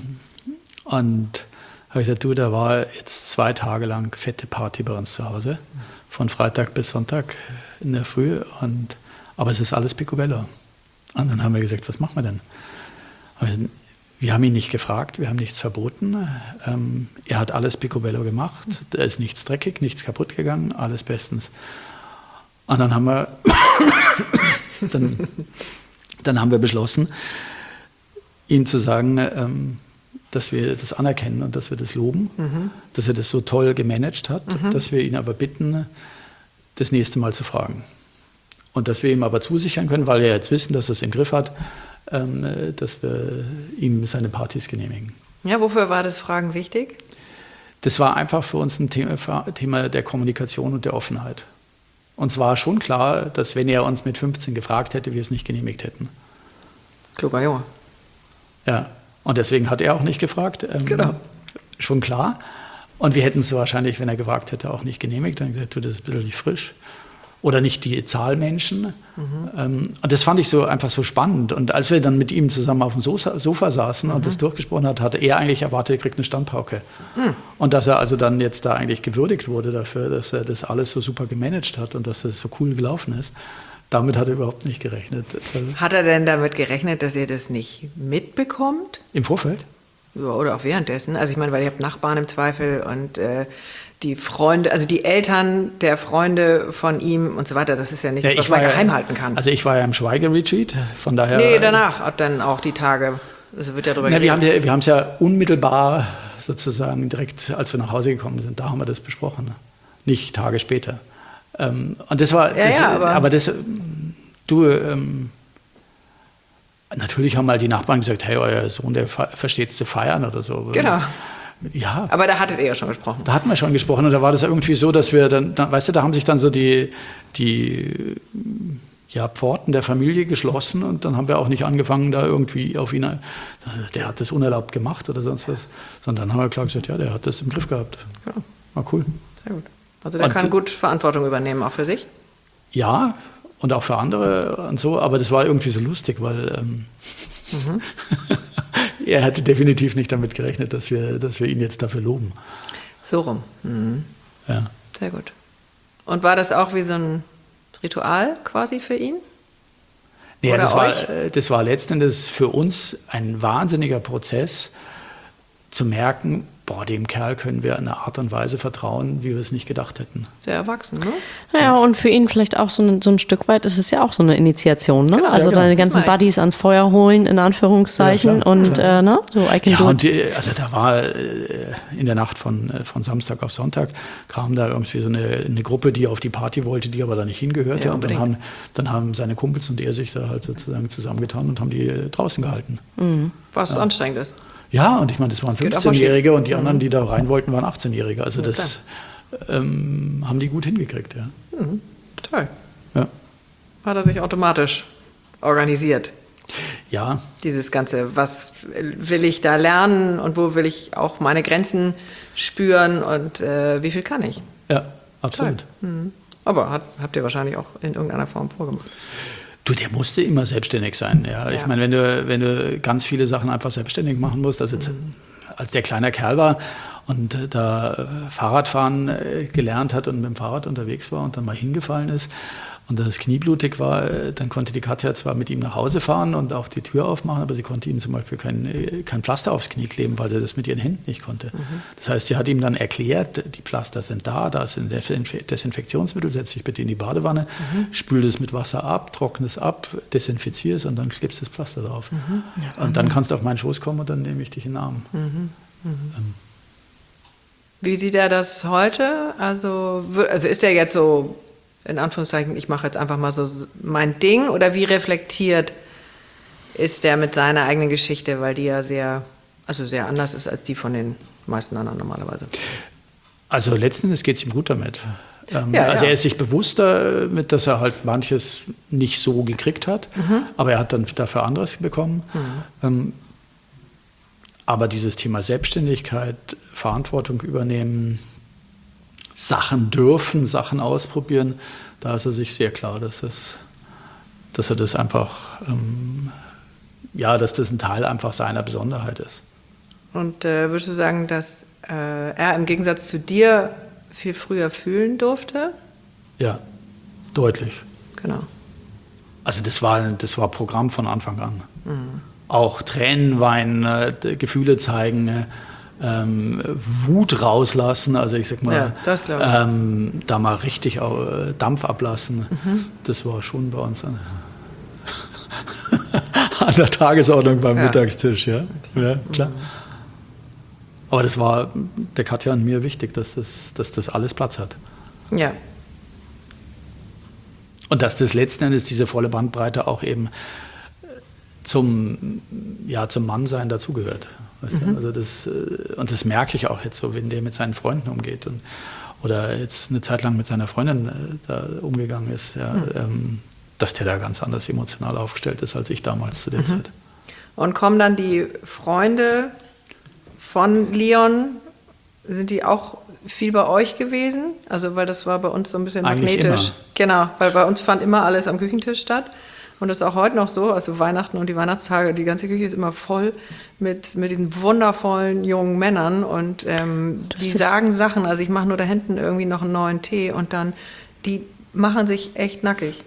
habe ich gesagt, du, da war jetzt zwei Tage lang fette Party bei uns zu Hause, von Freitag bis Sonntag in der Früh, und, aber es ist alles picobello. Und dann haben wir gesagt, was machen wir denn? Wir, wir haben ihn nicht gefragt, wir haben nichts verboten. Ähm, er hat alles picobello gemacht, da ist nichts dreckig, nichts kaputt gegangen, alles bestens. Und dann haben wir, dann, dann haben wir beschlossen, ihm zu sagen, ähm, dass wir das anerkennen und dass wir das loben, mhm. dass er das so toll gemanagt hat, mhm. dass wir ihn aber bitten, das nächste Mal zu fragen. Und dass wir ihm aber zusichern können, weil wir jetzt wissen, dass er es im Griff hat, ähm, dass wir ihm seine Partys genehmigen. Ja, wofür war das Fragen wichtig? Das war einfach für uns ein Thema, Thema der Kommunikation und der Offenheit. Uns war schon klar, dass wenn er uns mit fünfzehn gefragt hätte, wir es nicht genehmigt hätten. Kluger Junge. Ja. Und deswegen hat er auch nicht gefragt. Ähm, genau. Schon klar. Und wir hätten es wahrscheinlich, wenn er gefragt hätte, auch nicht genehmigt. Dann gesagt, du, das ist ein bisschen frisch. Oder nicht die Zahlmenschen. Mhm. Ähm, und das fand ich so einfach so spannend. Und als wir dann mit ihm zusammen auf dem Sofa, Sofa saßen mhm. und das durchgesprochen hat, hatte er eigentlich erwartet, er kriegt eine Standpauke. Mhm. Und dass er also dann jetzt da eigentlich gewürdigt wurde dafür, dass er das alles so super gemanagt hat und dass das so cool gelaufen ist. Damit hat er überhaupt nicht gerechnet. Hat er denn damit gerechnet, dass ihr das nicht mitbekommt? Im Vorfeld? Ja, oder auch währenddessen. Also ich meine, weil ihr habt Nachbarn im Zweifel und äh, die Freunde, also die Eltern der Freunde von ihm und so weiter. Das ist ja nichts, ja, was man ja geheim halten kann. Also ich war ja im Schweigeretreat, von daher... Nee, danach, hat dann auch die Tage, es wird ja drüber na, wir haben ja, wir haben es ja unmittelbar sozusagen direkt, als wir nach Hause gekommen sind, da haben wir das besprochen. Nicht Tage später. Ähm, und das war, ja, das, ja, aber, aber das, du, ähm, natürlich haben mal die Nachbarn gesagt, hey, euer Sohn, der versteht es zu feiern oder so. Genau. Ja. Aber da hattet ihr ja schon gesprochen. Da hatten wir schon gesprochen und da war das irgendwie so, dass wir dann, dann weißt du, da haben sich dann so die, die ja, Pforten der Familie geschlossen und dann haben wir auch nicht angefangen, da irgendwie auf ihn, der hat das unerlaubt gemacht oder sonst was, sondern dann haben wir klar gesagt, ja, der hat das im Griff gehabt. Ja. War cool. Sehr gut. Also der und, kann gut Verantwortung übernehmen, auch für sich? Ja, und auch für andere und so, aber das war irgendwie so lustig, weil ähm, mhm. er hatte definitiv nicht damit gerechnet, dass wir, dass wir ihn jetzt dafür loben. So rum. Mhm. Ja. Sehr gut. Und war das auch wie so ein Ritual quasi für ihn? Ja, das war, das war letzten Endes für uns ein wahnsinniger Prozess, zu merken, boah, dem Kerl können wir in einer Art und Weise vertrauen, wie wir es nicht gedacht hätten. Sehr erwachsen, ne? Naja, und für ihn vielleicht auch so ein, so ein Stück weit ist es ja auch so eine Initiation, ne? Genau, also ja, genau. deine ganzen Buddies ans Feuer holen, in Anführungszeichen, Ja, und äh, ne? so I can Ja, do und it. die, also da war äh, in der Nacht von, äh, von Samstag auf Sonntag kam da irgendwie so eine, eine Gruppe, die auf die Party wollte, die aber da nicht hingehörte. Ja, und dann unbedingt. haben, dann haben seine Kumpels und er sich da halt sozusagen zusammengetan und haben die äh, draußen gehalten. Was anstrengend ist. Ja, und ich meine, das waren geht auch mal fünfzehnjährige schief. und die anderen, die da rein wollten, waren achtzehnjährige. Also Ja, das ähm, haben die gut hingekriegt, ja. Mhm. Toll. Ja. Hat er sich automatisch organisiert. Ja, Dieses Ganze, was will ich da lernen und wo will ich auch meine Grenzen spüren und äh, wie viel kann ich? ja, absolut. Mhm. Aber hat, habt ihr wahrscheinlich auch in irgendeiner Form vorgemacht. Du, der musste immer selbstständig sein. Ja. Ich Ja. meine, wenn du, wenn du ganz viele Sachen einfach selbstständig machen musst, also jetzt, als der kleiner Kerl war und äh, da äh, Fahrradfahren äh, gelernt hat und mit dem Fahrrad unterwegs war und dann mal hingefallen ist und das Knie blutig war, äh, dann konnte die Katja zwar mit ihm nach Hause fahren und auch die Tür aufmachen, aber sie konnte ihm zum Beispiel kein, äh, kein Pflaster aufs Knie kleben, weil sie das mit ihren Händen nicht konnte. Mhm. Das heißt, sie hat ihm dann erklärt, die Pflaster sind da, da ist ein Desinfektionsmittel, setz dich bitte in die Badewanne, mhm. spül das mit Wasser ab, trockne es ab, desinfizier es und dann klebst du das Pflaster drauf. Mhm. Ja, und dann kannst du auf meinen Schoß kommen und dann nehme ich dich in den Arm. Mhm. Mhm. Ähm. Wie sieht er das heute? Also, also ist er jetzt so, in Anführungszeichen, ich mache jetzt einfach mal so mein Ding, oder wie reflektiert ist er mit seiner eigenen Geschichte, weil die ja sehr, also sehr anders ist als die von den meisten anderen normalerweise? Also letzten Endes geht es ihm gut damit. Ähm, Ja, also ja. er ist sich bewusster mit, dass er halt manches nicht so gekriegt hat, Mhm. aber er hat dann dafür anderes bekommen. Ähm, aber dieses Thema Selbstständigkeit, Verantwortung übernehmen, Sachen dürfen, Sachen ausprobieren, da ist er sich sehr klar, dass, es, dass er das einfach, ähm, ja, dass das ein Teil einfach seiner Besonderheit ist. Und äh, würdest du sagen, dass äh, er im Gegensatz zu dir viel früher fühlen durfte? Ja, deutlich. Genau. Also das war, das war Programm von Anfang an. Mhm. Auch Tränen weinen, äh, Gefühle zeigen, äh, ähm, Wut rauslassen, also ich sag mal, Ja, das glaub ich. ähm, da mal richtig auch, äh, Dampf ablassen. Mhm. Das war schon bei uns an, an der Tagesordnung beim Ja. Mittagstisch, ja, ja klar. Mhm. Aber das war der Katja und mir wichtig, dass das, dass das alles Platz hat. Ja. Und dass das letzten Endes diese volle Bandbreite auch eben zum, ja, zum Mannsein dazugehört. Weißt du? Mhm. Also das, und das merke ich auch jetzt so, wenn der mit seinen Freunden umgeht und, oder jetzt eine Zeit lang mit seiner Freundin äh, da umgegangen ist, ja, mhm. ähm, dass der da ganz anders emotional aufgestellt ist als ich damals zu der Mhm. Zeit. Und kommen dann die Freunde von Leon, sind die auch viel bei euch gewesen? Also, weil das war bei uns so ein bisschen Eigentlich magnetisch. immer. Genau, weil bei uns fand immer alles am Küchentisch statt. Und das ist auch heute noch so, also Weihnachten und die Weihnachtstage, die ganze Küche ist immer voll mit, mit diesen wundervollen jungen Männern und ähm, die sagen Sachen, also ich mache nur da hinten irgendwie noch einen neuen Tee und dann, die machen sich echt nackig.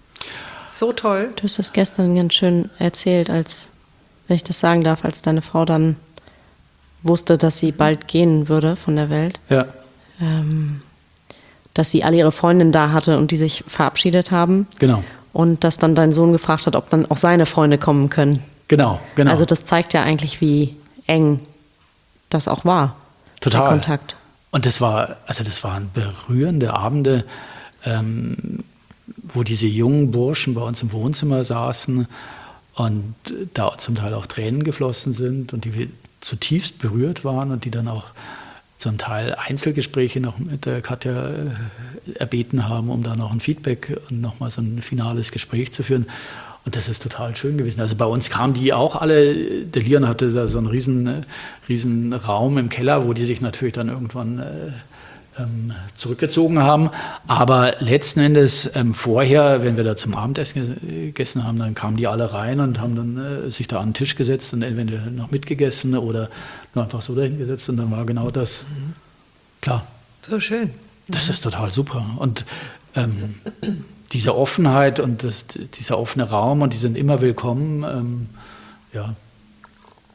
So toll. Du hast das gestern ganz schön erzählt, als, wenn ich das sagen darf, als deine Frau dann wusste, dass sie bald gehen würde von der Welt. Ja. Ähm, dass sie alle ihre Freundinnen da hatte und die sich verabschiedet haben. Genau. Und dass dann dein Sohn gefragt hat, ob dann auch seine Freunde kommen können. Genau, genau. Also das zeigt ja eigentlich, wie eng das auch war. Total. Der Kontakt. Und das war, also das waren berührende Abende, ähm, wo diese jungen Burschen bei uns im Wohnzimmer saßen und da zum Teil auch Tränen geflossen sind und die wir zutiefst berührt waren und die dann auch zum Teil Einzelgespräche noch mit der Katja äh, erbeten haben, um da noch ein Feedback und nochmal so ein finales Gespräch zu führen. Und das ist total schön gewesen. Also bei uns kamen die auch alle, der Leon hatte da so einen riesen, riesen Raum im Keller, wo die sich natürlich dann irgendwann äh, ähm, zurückgezogen haben. Aber letzten Endes ähm, vorher, wenn wir da zum Abendessen gegessen haben, dann kamen die alle rein und haben dann äh, sich da an den Tisch gesetzt und entweder noch mitgegessen oder nur einfach so dahin gesetzt und dann war genau das. Mhm. Klar. So schön. Das ist total super. Und ähm, diese Offenheit und das, dieser offene Raum und die sind immer willkommen, ähm, ja.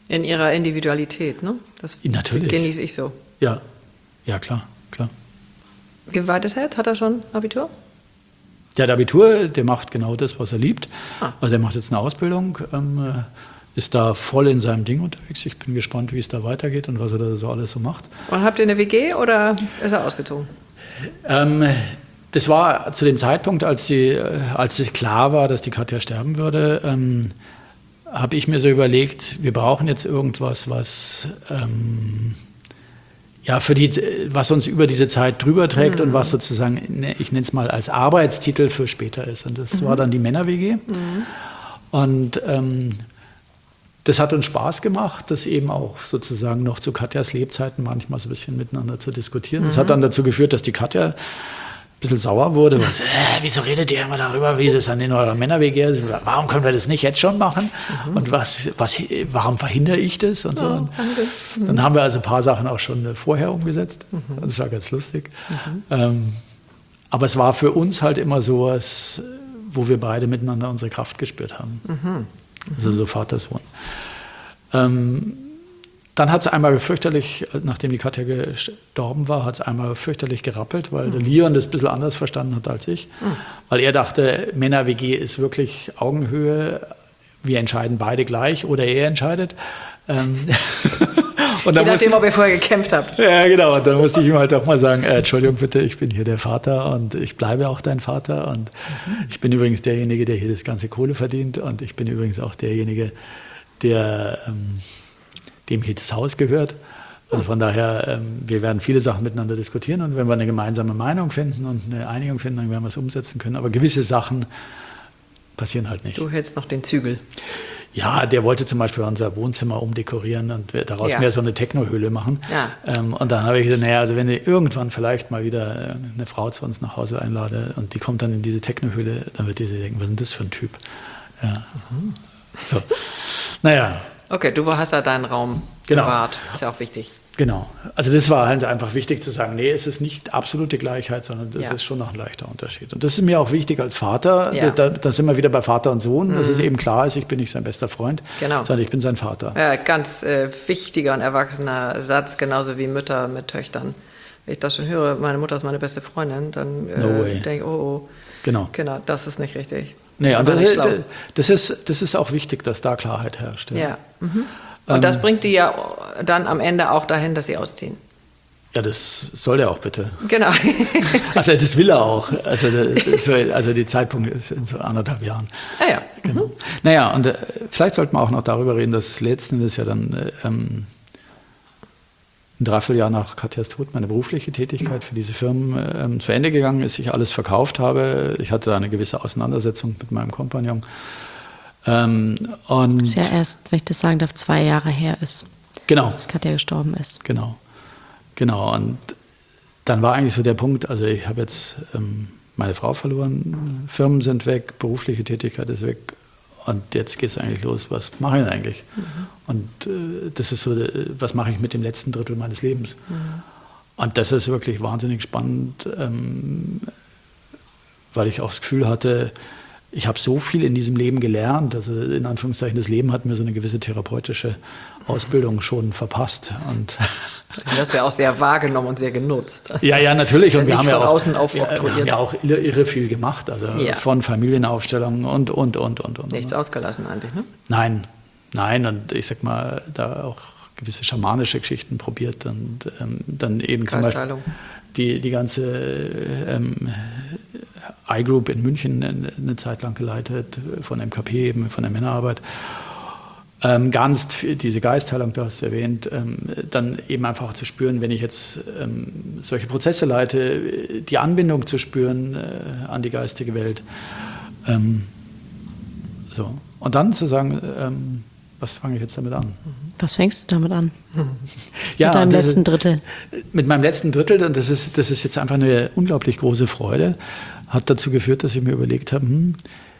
In ihrer Individualität, ne? Das Natürlich. Genieße ich so. Ja, ja klar, klar. Wie weit ist er jetzt? Hat er schon Abitur? Der hat Abitur, der macht genau das, was er liebt. Ah. Also der macht jetzt eine Ausbildung, ähm, ist da voll in seinem Ding unterwegs. Ich bin gespannt, wie es da weitergeht und was er da so alles so macht. Und habt ihr eine W G oder ist er ausgezogen? Ähm, das war zu dem Zeitpunkt, als, die, als es klar war, dass die Katja sterben würde, ähm, habe ich mir so überlegt, wir brauchen jetzt irgendwas, was, ähm, ja, für die, was uns über diese Zeit drüber trägt mhm. und was sozusagen, ich nenne es mal als Arbeitstitel für später ist. Und das mhm. war dann die Männer-W G. Mhm. Und ähm, das hat uns Spaß gemacht, das eben auch sozusagen noch zu Katjas Lebzeiten manchmal so ein bisschen miteinander zu diskutieren. Mhm. Das hat dann dazu geführt, dass die Katja ein bisschen sauer wurde. Was, äh, wieso redet ihr immer darüber, wie das dann in eurer Männer-W G ist? Warum können wir das nicht jetzt schon machen? Mhm. Und was, was, warum verhindere ich das? Und so. Oh, und mhm. Dann haben wir also ein paar Sachen auch schon vorher umgesetzt. Mhm. Das war ganz lustig. Mhm. Ähm, aber es war für uns halt immer so was, wo wir beide miteinander unsere Kraft gespürt haben. Mhm. Also so Vater, Sohn. Ähm, Dann hat es einmal fürchterlich, nachdem die Katja gestorben war, hat es einmal fürchterlich gerappelt, weil mhm. der Leon das ein bisschen anders verstanden hat als ich. Mhm. Weil er dachte, Männer-W G ist wirklich Augenhöhe, wir entscheiden beide gleich oder er entscheidet. Ähm und Je nachdem, ob ihr vorher gekämpft habt. Ja, genau. Und dann musste ich ihm halt auch mal sagen, äh, Entschuldigung bitte, ich bin hier der Vater und ich bleibe auch dein Vater. Und mhm. ich bin übrigens derjenige, der hier das ganze Kohle verdient. Und ich bin übrigens auch derjenige, der... Ähm, dem hier das Haus gehört. Also von daher, ähm, wir werden viele Sachen miteinander diskutieren und wenn wir eine gemeinsame Meinung finden und eine Einigung finden, dann werden wir es umsetzen können. Aber gewisse Sachen passieren halt nicht. Du hältst noch den Zügel. Ja, der wollte zum Beispiel unser Wohnzimmer umdekorieren und daraus ja. mehr so eine Techno-Höhle machen. Ja. Ähm, und dann habe ich gesagt, naja, also wenn ich irgendwann vielleicht mal wieder eine Frau zu uns nach Hause einlade und die kommt dann in diese Techno-Höhle, dann wird die sich denken, was ist denn das für ein Typ? Ja. Mhm. So. Naja. Okay, du hast ja deinen Raum genau. gewahrt. Ist ja auch wichtig. Genau. Also das war halt einfach wichtig zu sagen, nee, es ist nicht absolute Gleichheit, sondern das ja. ist schon noch ein leichter Unterschied. Und das ist mir auch wichtig als Vater. Ja. Da, da sind wir wieder bei Vater und Sohn, mhm. dass es eben klar ist, ich bin nicht sein bester Freund, genau. sondern ich bin sein Vater. Ja, ganz äh, wichtiger und erwachsener Satz, genauso wie Mütter mit Töchtern. Wenn ich das schon höre, meine Mutter ist meine beste Freundin, dann äh, no denke ich, oh, oh. Genau. Genau, das ist nicht richtig. Nee, und das, ist, das, ist, das ist auch wichtig, dass da Klarheit herrscht. Ja. ja. Mhm. Und ähm, das bringt die ja dann am Ende auch dahin, dass sie ausziehen. Ja, das soll er auch bitte. Genau. Also das will er auch. Also, das, also die Zeitpunkt ist in so anderthalb Jahren. Ah ja. Genau. Mhm. Naja, und äh, vielleicht sollten wir auch noch darüber reden, dass letzten Endes ja dann ähm, ein Dreivierteljahr nach Katjas Tod meine berufliche Tätigkeit für diese Firmen ähm, zu Ende gegangen ist. Ich alles verkauft habe. Ich hatte da eine gewisse Auseinandersetzung mit meinem Kompagnon. Ähm, und das ja erst, wenn ich das sagen darf, zwei Jahre her ist, genau. dass Katja gestorben ist. Genau, genau. Und dann war eigentlich so der Punkt, also ich habe jetzt ähm, meine Frau verloren, Firmen sind weg, berufliche Tätigkeit ist weg und jetzt geht es eigentlich los, was mache ich eigentlich? Mhm. Und äh, das ist so, was mache ich mit dem letzten Drittel meines Lebens? Mhm. Und das ist wirklich wahnsinnig spannend, ähm, weil ich auch das Gefühl hatte, ich habe so viel in diesem Leben gelernt, also in Anführungszeichen, das Leben hat mir so eine gewisse therapeutische Ausbildung schon verpasst. Und du hast ja auch sehr wahrgenommen und sehr genutzt. Also ja, ja, natürlich. Und wir haben ja, auch, ja, wir haben ja auch irre viel gemacht, also ja. von Familienaufstellungen und, und, und, und, und. Nichts ausgelassen eigentlich, ne? Nein, nein. Und ich sag mal, da auch gewisse schamanische Geschichten probiert und ähm, dann eben zum Beispiel die, die ganze ähm, I-Group in München eine Zeit lang geleitet, von M K P, eben von der Männerarbeit. Ähm, ganz diese Geistheilung, du hast es erwähnt, ähm, dann eben einfach zu spüren, wenn ich jetzt ähm, solche Prozesse leite, die Anbindung zu spüren äh, an die geistige Welt. Ähm, so. Und dann zu sagen, ähm, was fange ich jetzt damit an? Was fängst du damit an? Ja, mit deinem letzten ist, Drittel? Mit meinem letzten Drittel, und das ist, das ist jetzt einfach eine unglaublich große Freude, hat dazu geführt, dass ich mir überlegt habe, hm,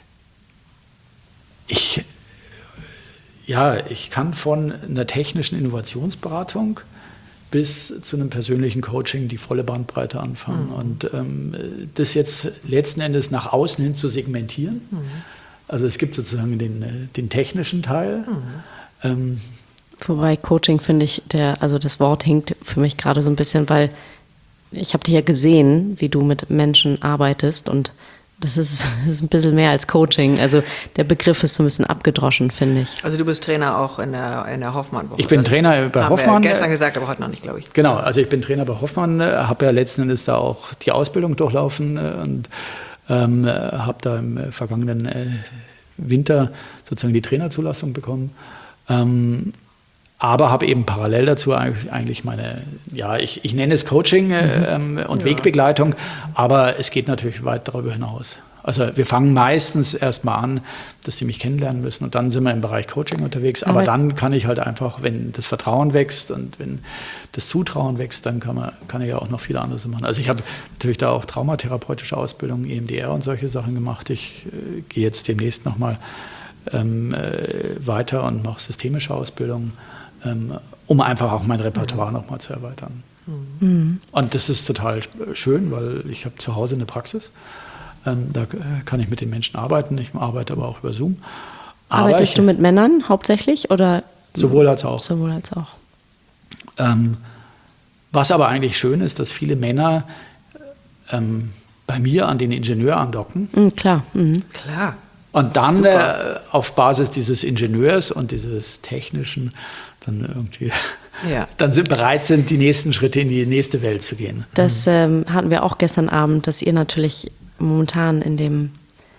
ich, ja, ich kann von einer technischen Innovationsberatung bis zu einem persönlichen Coaching die volle Bandbreite anfangen. Mhm. Und ähm, das jetzt letzten Endes nach außen hin zu segmentieren. Mhm. Also es gibt sozusagen den, den technischen Teil. Mhm. Ähm, Wobei Coaching finde ich, der, also das Wort hinkt für mich gerade so ein bisschen, weil ich habe dich ja gesehen, wie du mit Menschen arbeitest und das ist, das ist ein bisschen mehr als Coaching. Also der Begriff ist so ein bisschen abgedroschen, finde ich. Also du bist Trainer auch in der, in der Hoffmann-Woche. Ich bin das Trainer bei haben Hoffmann. Wir gestern gesagt, aber heute noch nicht, glaube ich. Genau, also ich bin Trainer bei Hoffmann, habe ja letzten Endes da auch die Ausbildung durchlaufen und ähm, habe da im vergangenen äh, Winter sozusagen die Trainerzulassung bekommen. Ähm, aber habe eben parallel dazu eigentlich meine, ja, ich, ich nenne es Coaching äh, mhm. und ja. Wegbegleitung, aber es geht natürlich weit darüber hinaus. Also wir fangen meistens erstmal an, dass die mich kennenlernen müssen und dann sind wir im Bereich Coaching unterwegs. Aber, aber dann kann ich halt einfach, wenn das Vertrauen wächst und wenn das Zutrauen wächst, dann kann man kann ich ja auch noch viele andere machen. Also ich habe natürlich da auch traumatherapeutische Ausbildung, E M D R und solche Sachen gemacht. Ich äh, gehe jetzt demnächst nochmal ähm, äh, weiter und mache systemische Ausbildung, ähm, um einfach auch mein Repertoire mhm. nochmal zu erweitern. Mhm. Und das ist total schön, weil ich habe zu Hause eine Praxis. Ähm, da kann ich mit den Menschen arbeiten. Ich arbeite aber auch über Zoom. Aber Arbeitest ich, du mit Männern hauptsächlich? Oder? Sowohl als auch. Sowohl als auch. Ähm, was aber eigentlich schön ist, dass viele Männer ähm, bei mir an den Ingenieur andocken. Mhm, klar. Mhm. Klar. Und dann äh, auf Basis dieses Ingenieurs und dieses Technischen dann irgendwie ja. dann sind, bereit sind, die nächsten Schritte in die nächste Welt zu gehen. Das ähm, hatten wir auch gestern Abend, dass ihr natürlich momentan in dem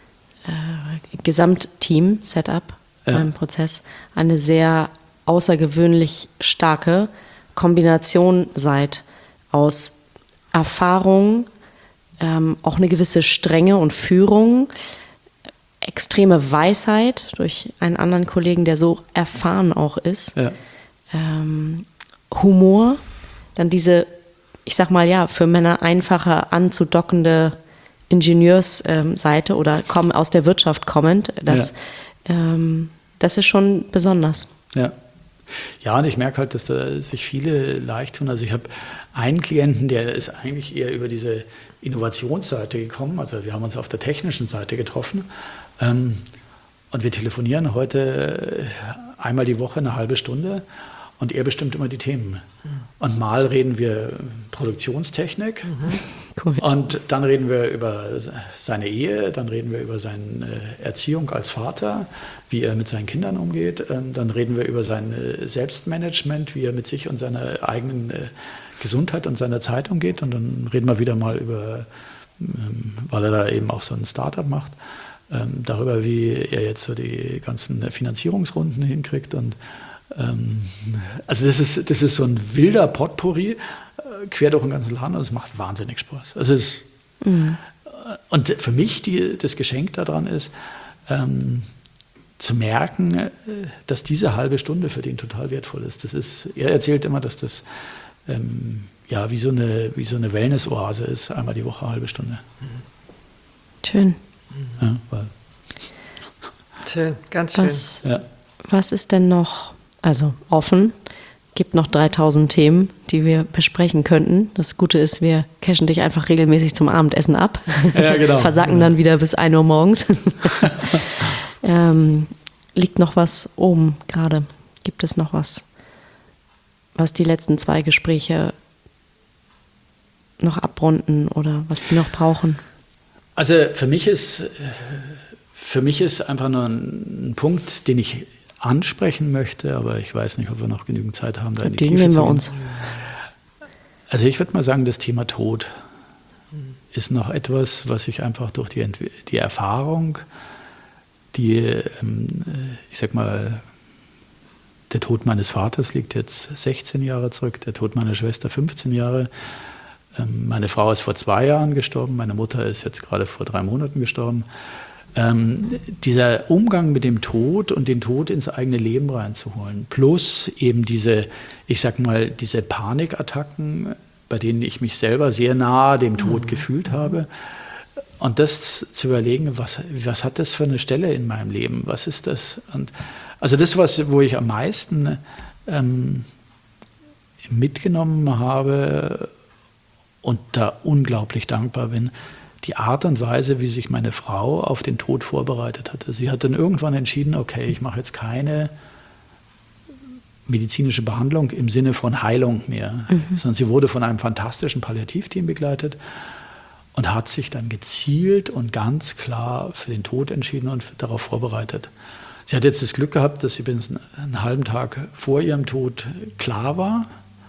äh, Gesamtteam-Setup ja. beim Prozess eine sehr außergewöhnlich starke Kombination seid aus Erfahrung, ähm, auch eine gewisse Strenge und Führung, extreme Weisheit durch einen anderen Kollegen, der so erfahren auch ist, ja. ähm, Humor, dann diese, ich sag mal ja, für Männer einfacher anzudockende Ingenieursseite ähm, oder kommen aus der Wirtschaft kommend, das, ja. ähm, das ist schon besonders. Ja. Ja, und ich merke halt, dass da sich viele leicht tun. Also ich habe einen Klienten, der ist eigentlich eher über diese Innovationsseite gekommen. Also wir haben uns auf der technischen Seite getroffen ähm, und wir telefonieren heute einmal die Woche eine halbe Stunde und er bestimmt immer die Themen. Und mal reden wir Produktionstechnik mhm. cool. Und dann reden wir über seine Ehe, dann reden wir über seine Erziehung als Vater, wie er mit seinen Kindern umgeht, dann reden wir über sein Selbstmanagement, wie er mit sich und seiner eigenen Gesundheit und seiner Zeit umgeht und dann reden wir wieder mal über, weil er da eben auch so ein Startup macht, darüber, wie er jetzt so die ganzen Finanzierungsrunden hinkriegt und also das ist, das ist so ein wilder Potpourri, quer durch den ganzen Laden, und es macht wahnsinnig Spaß. Also es, mhm. Und für mich die, das Geschenk daran ist, ähm, zu merken, dass diese halbe Stunde für den total wertvoll ist. Das ist, er erzählt immer, dass das ähm, ja, wie so eine, wie so eine Wellness-Oase ist, einmal die Woche eine halbe Stunde. Schön. Ja, weil schön, ganz schön. Was, ja. was ist denn noch... Also offen, gibt noch dreitausend Themen, die wir besprechen könnten. Das Gute ist, wir cashen dich einfach regelmäßig zum Abendessen ab, ja, genau. versacken genau. dann wieder bis ein Uhr morgens. ähm, liegt noch was oben gerade? Gibt es noch was, was die letzten zwei Gespräche noch abrunden oder was die noch brauchen? Also für mich ist, für mich ist einfach nur ein, ein Punkt, den ich ansprechen möchte, aber ich weiß nicht, ob wir noch genügend Zeit haben, da in die Den Tiefe nehmen zu wir gehen. uns. Also ich würde mal sagen, das Thema Tod ist noch etwas, was ich einfach durch die, Ent- die Erfahrung, die, ähm, ich sag mal, der Tod meines Vaters liegt jetzt sechzehn Jahre zurück, der Tod meiner Schwester fünfzehn Jahre, ähm, meine Frau ist vor zwei Jahren gestorben, meine Mutter ist jetzt gerade vor drei Monaten gestorben. Ähm, dieser Umgang mit dem Tod und den Tod ins eigene Leben reinzuholen, plus eben diese, ich sag mal, diese Panikattacken, bei denen ich mich selber sehr nahe dem Tod mhm. gefühlt habe, und das zu überlegen, was, was hat das für eine Stelle in meinem Leben, was ist das? Und also das, was, wo ich am meisten ähm, mitgenommen habe und da unglaublich dankbar bin, die Art und Weise, wie sich meine Frau auf den Tod vorbereitet hatte. Sie hat dann irgendwann entschieden, okay, ich mache jetzt keine medizinische Behandlung im Sinne von Heilung mehr, mhm. sondern sie wurde von einem fantastischen Palliativteam begleitet und hat sich dann gezielt und ganz klar für den Tod entschieden und darauf vorbereitet. Sie hat jetzt das Glück gehabt, dass sie bis einen halben Tag vor ihrem Tod klar war.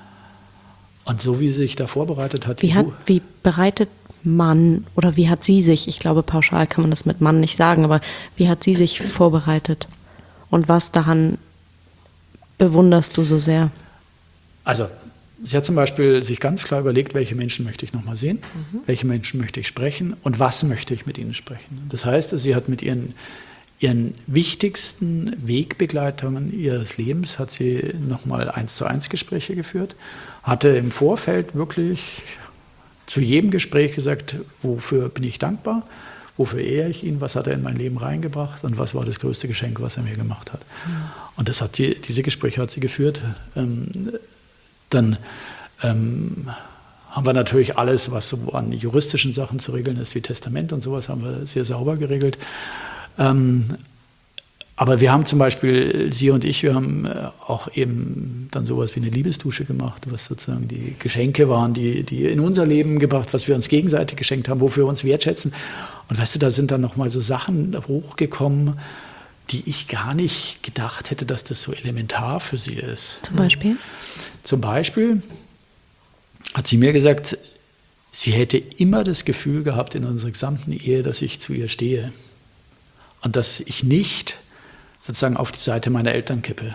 Und so wie sie sich da vorbereitet hat. Wie, hat, wie bereitet man oder wie hat sie sich, ich glaube pauschal kann man das mit Mann nicht sagen, aber wie hat sie sich vorbereitet? Und was daran bewunderst du so sehr? Also, sie hat zum Beispiel sich ganz klar überlegt, welche Menschen möchte ich nochmal sehen, mhm. welche Menschen möchte ich sprechen und was möchte ich mit ihnen sprechen. Das heißt, sie hat mit ihren, ihren wichtigsten Wegbegleitungen ihres Lebens hat sie nochmal eins zu eins Gespräche geführt, hatte im Vorfeld wirklich zu jedem Gespräch gesagt, wofür bin ich dankbar, wofür ehre ich ihn, was hat er in mein Leben reingebracht und was war das größte Geschenk, was er mir gemacht hat. Mhm. Und das hat sie, diese Gespräche hat sie geführt. Ähm, dann ähm, haben wir natürlich alles, was so an juristischen Sachen zu regeln ist, wie Testament und sowas, haben wir sehr sauber geregelt. Ähm, aber wir haben zum Beispiel, sie und ich, wir haben auch eben dann sowas wie eine Liebesdusche gemacht, was sozusagen die Geschenke waren, die, die in unser Leben gebracht, was wir uns gegenseitig geschenkt haben, wofür wir uns wertschätzen. Und weißt du, da sind dann nochmal so Sachen hochgekommen, die ich gar nicht gedacht hätte, dass das so elementar für sie ist. Zum Beispiel? Zum Beispiel hat sie mir gesagt, sie hätte immer das Gefühl gehabt in unserer gesamten Ehe, dass ich zu ihr stehe. Und dass ich nicht sozusagen auf die Seite meiner Eltern kippe.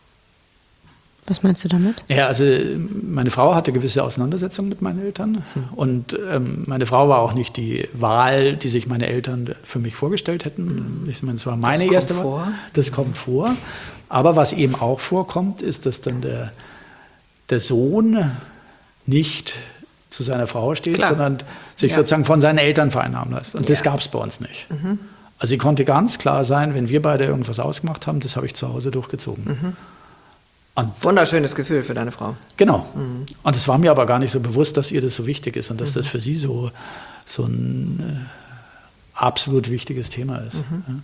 Was meinst du damit? Ja, also meine Frau hatte gewisse Auseinandersetzungen mit meinen Eltern. Hm. Und ähm, meine Frau war auch nicht die Wahl, die sich meine Eltern für mich vorgestellt hätten. Hm. Ich meine, es war meine das erste kommt Wahl. Vor. Das kommt vor. Aber was eben auch vorkommt, ist, dass dann der, der Sohn nicht zu seiner Frau steht, Klar. sondern sich ja. sozusagen von seinen Eltern vereinnahmen lässt. Und ja. das gab es bei uns nicht. Mhm. Also sie konnte ganz klar sein, wenn wir beide irgendwas ausgemacht haben, das habe ich zu Hause durchgezogen. Mhm. Und wunderschönes Gefühl für deine Frau. Genau. Mhm. Und es war mir aber gar nicht so bewusst, dass ihr das so wichtig ist und dass mhm. das für sie so, so ein äh, absolut wichtiges Thema ist. Mhm.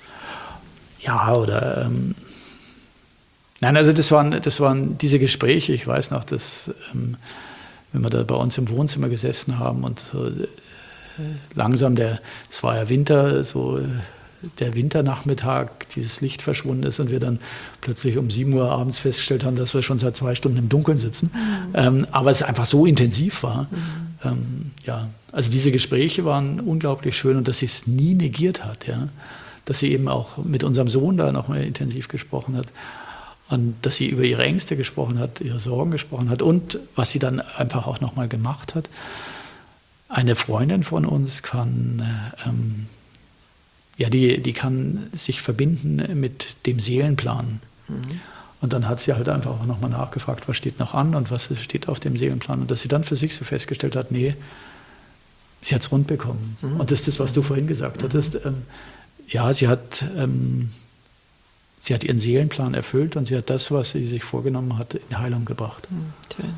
Ja, oder... Ähm, nein, also das waren, das waren diese Gespräche. Ich weiß noch, dass, ähm, wenn wir da bei uns im Wohnzimmer gesessen haben und so, äh, langsam, der, es war ja Winter, so der Winternachmittag, dieses Licht verschwunden ist und wir dann plötzlich um sieben Uhr abends festgestellt haben, dass wir schon seit zwei Stunden im Dunkeln sitzen. Mhm. Ähm, aber es einfach so intensiv war. Mhm. Ähm, ja, also diese Gespräche waren unglaublich schön und dass sie es nie negiert hat, ja, dass sie eben auch mit unserem Sohn da noch mal intensiv gesprochen hat. Und dass sie über ihre Ängste gesprochen hat, ihre Sorgen gesprochen hat und was sie dann einfach auch noch mal gemacht hat. Eine Freundin von uns kann, ähm, ja, die, die kann sich verbinden mit dem Seelenplan. Mhm. Und dann hat sie halt einfach auch nochmal nachgefragt, was steht noch an und was steht auf dem Seelenplan. Und dass sie dann für sich so festgestellt hat, nee, sie hat es rund bekommen. Mhm. Und das ist das, was du vorhin gesagt mhm. hattest. Ähm, ja, sie hat, ähm, sie hat ihren Seelenplan erfüllt und sie hat das, was sie sich vorgenommen hatte, in Heilung gebracht. Mhm. Schön.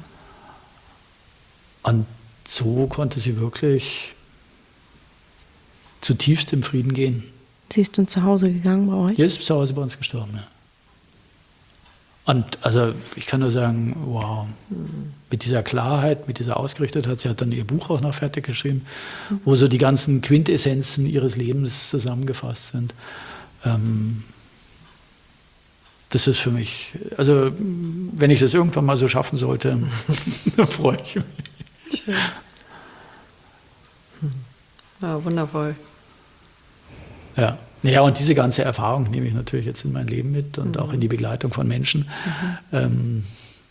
Und so konnte sie wirklich zutiefst im Frieden gehen. Sie ist dann zu Hause gegangen bei euch? Sie ist zu Hause bei uns gestorben, ja. Und also ich kann nur sagen, wow, mhm. mit dieser Klarheit, mit dieser Ausgerichtetheit, sie hat dann ihr Buch auch noch fertig geschrieben, mhm. wo so die ganzen Quintessenzen ihres Lebens zusammengefasst sind. Ähm, das ist für mich, also wenn ich das irgendwann mal so schaffen sollte, dann freue ich mich. Schön. Ja, wundervoll. Ja. Ja, und diese ganze Erfahrung nehme ich natürlich jetzt in mein Leben mit und mhm. auch in die Begleitung von Menschen mhm. ähm,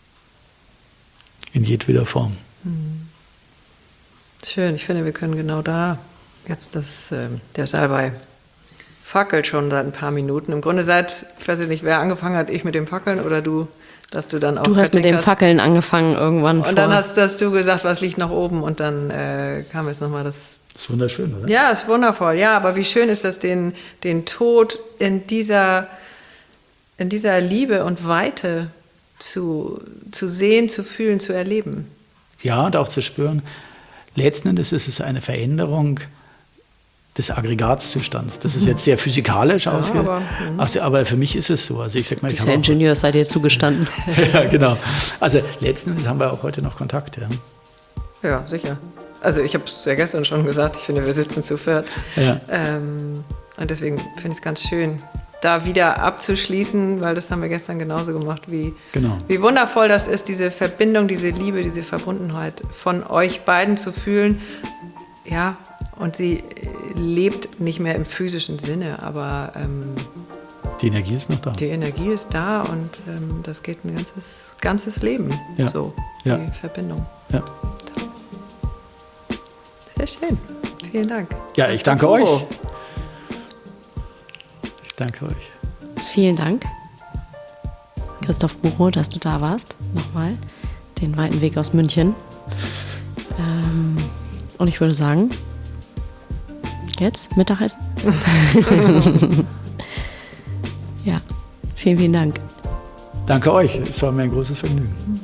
in jedweder Form. Mhm. Schön, ich finde, wir können genau da jetzt das, äh, der Salbei fackelt schon seit ein paar Minuten. Im Grunde seit, ich weiß nicht, wer angefangen hat, ich mit dem Fackeln oder du, dass du dann auch... Du hast mit dem hast. Fackeln angefangen irgendwann. Und vor. Dann hast, hast du gesagt, was liegt noch oben und dann äh, kam jetzt nochmal das... Das ist wunderschön, oder? Ja, ist wundervoll. Ja, aber wie schön ist das, den, den Tod in dieser, in dieser Liebe und Weite zu, zu sehen, zu fühlen, zu erleben. Ja, und auch zu spüren. Letzten Endes ist es eine Veränderung, des Aggregatzustands. Das ist jetzt sehr physikalisch ja, ausge... Aber, also, aber für mich ist es so. Also ich sag mal, ich Dieser Ingenieur sei dir zugestanden. Ja, genau. Also letzten Endes haben wir auch heute noch Kontakt. Ja, ja sicher. Also ich habe es ja gestern schon gesagt, ich finde, wir sitzen zu viert. Ja. Ähm, und deswegen finde ich es ganz schön, da wieder abzuschließen, weil das haben wir gestern genauso gemacht, wie, genau. wie wundervoll das ist, diese Verbindung, diese Liebe, diese Verbundenheit von euch beiden zu fühlen. Ja, und sie lebt nicht mehr im physischen Sinne, aber ähm, die Energie ist noch da. Die Energie ist da und ähm, das geht ein ganzes, ganzes Leben. Ja. So, die ja. Verbindung. Ja. Sehr schön. Vielen Dank. Ja, ich danke euch. Ich danke euch. Vielen Dank, Christoph Buchow, dass du da warst. Nochmal den weiten Weg aus München. Ähm, und ich würde sagen, jetzt Mittagessen. Ja, vielen, vielen Dank. Danke euch. Es war mir ein großes Vergnügen.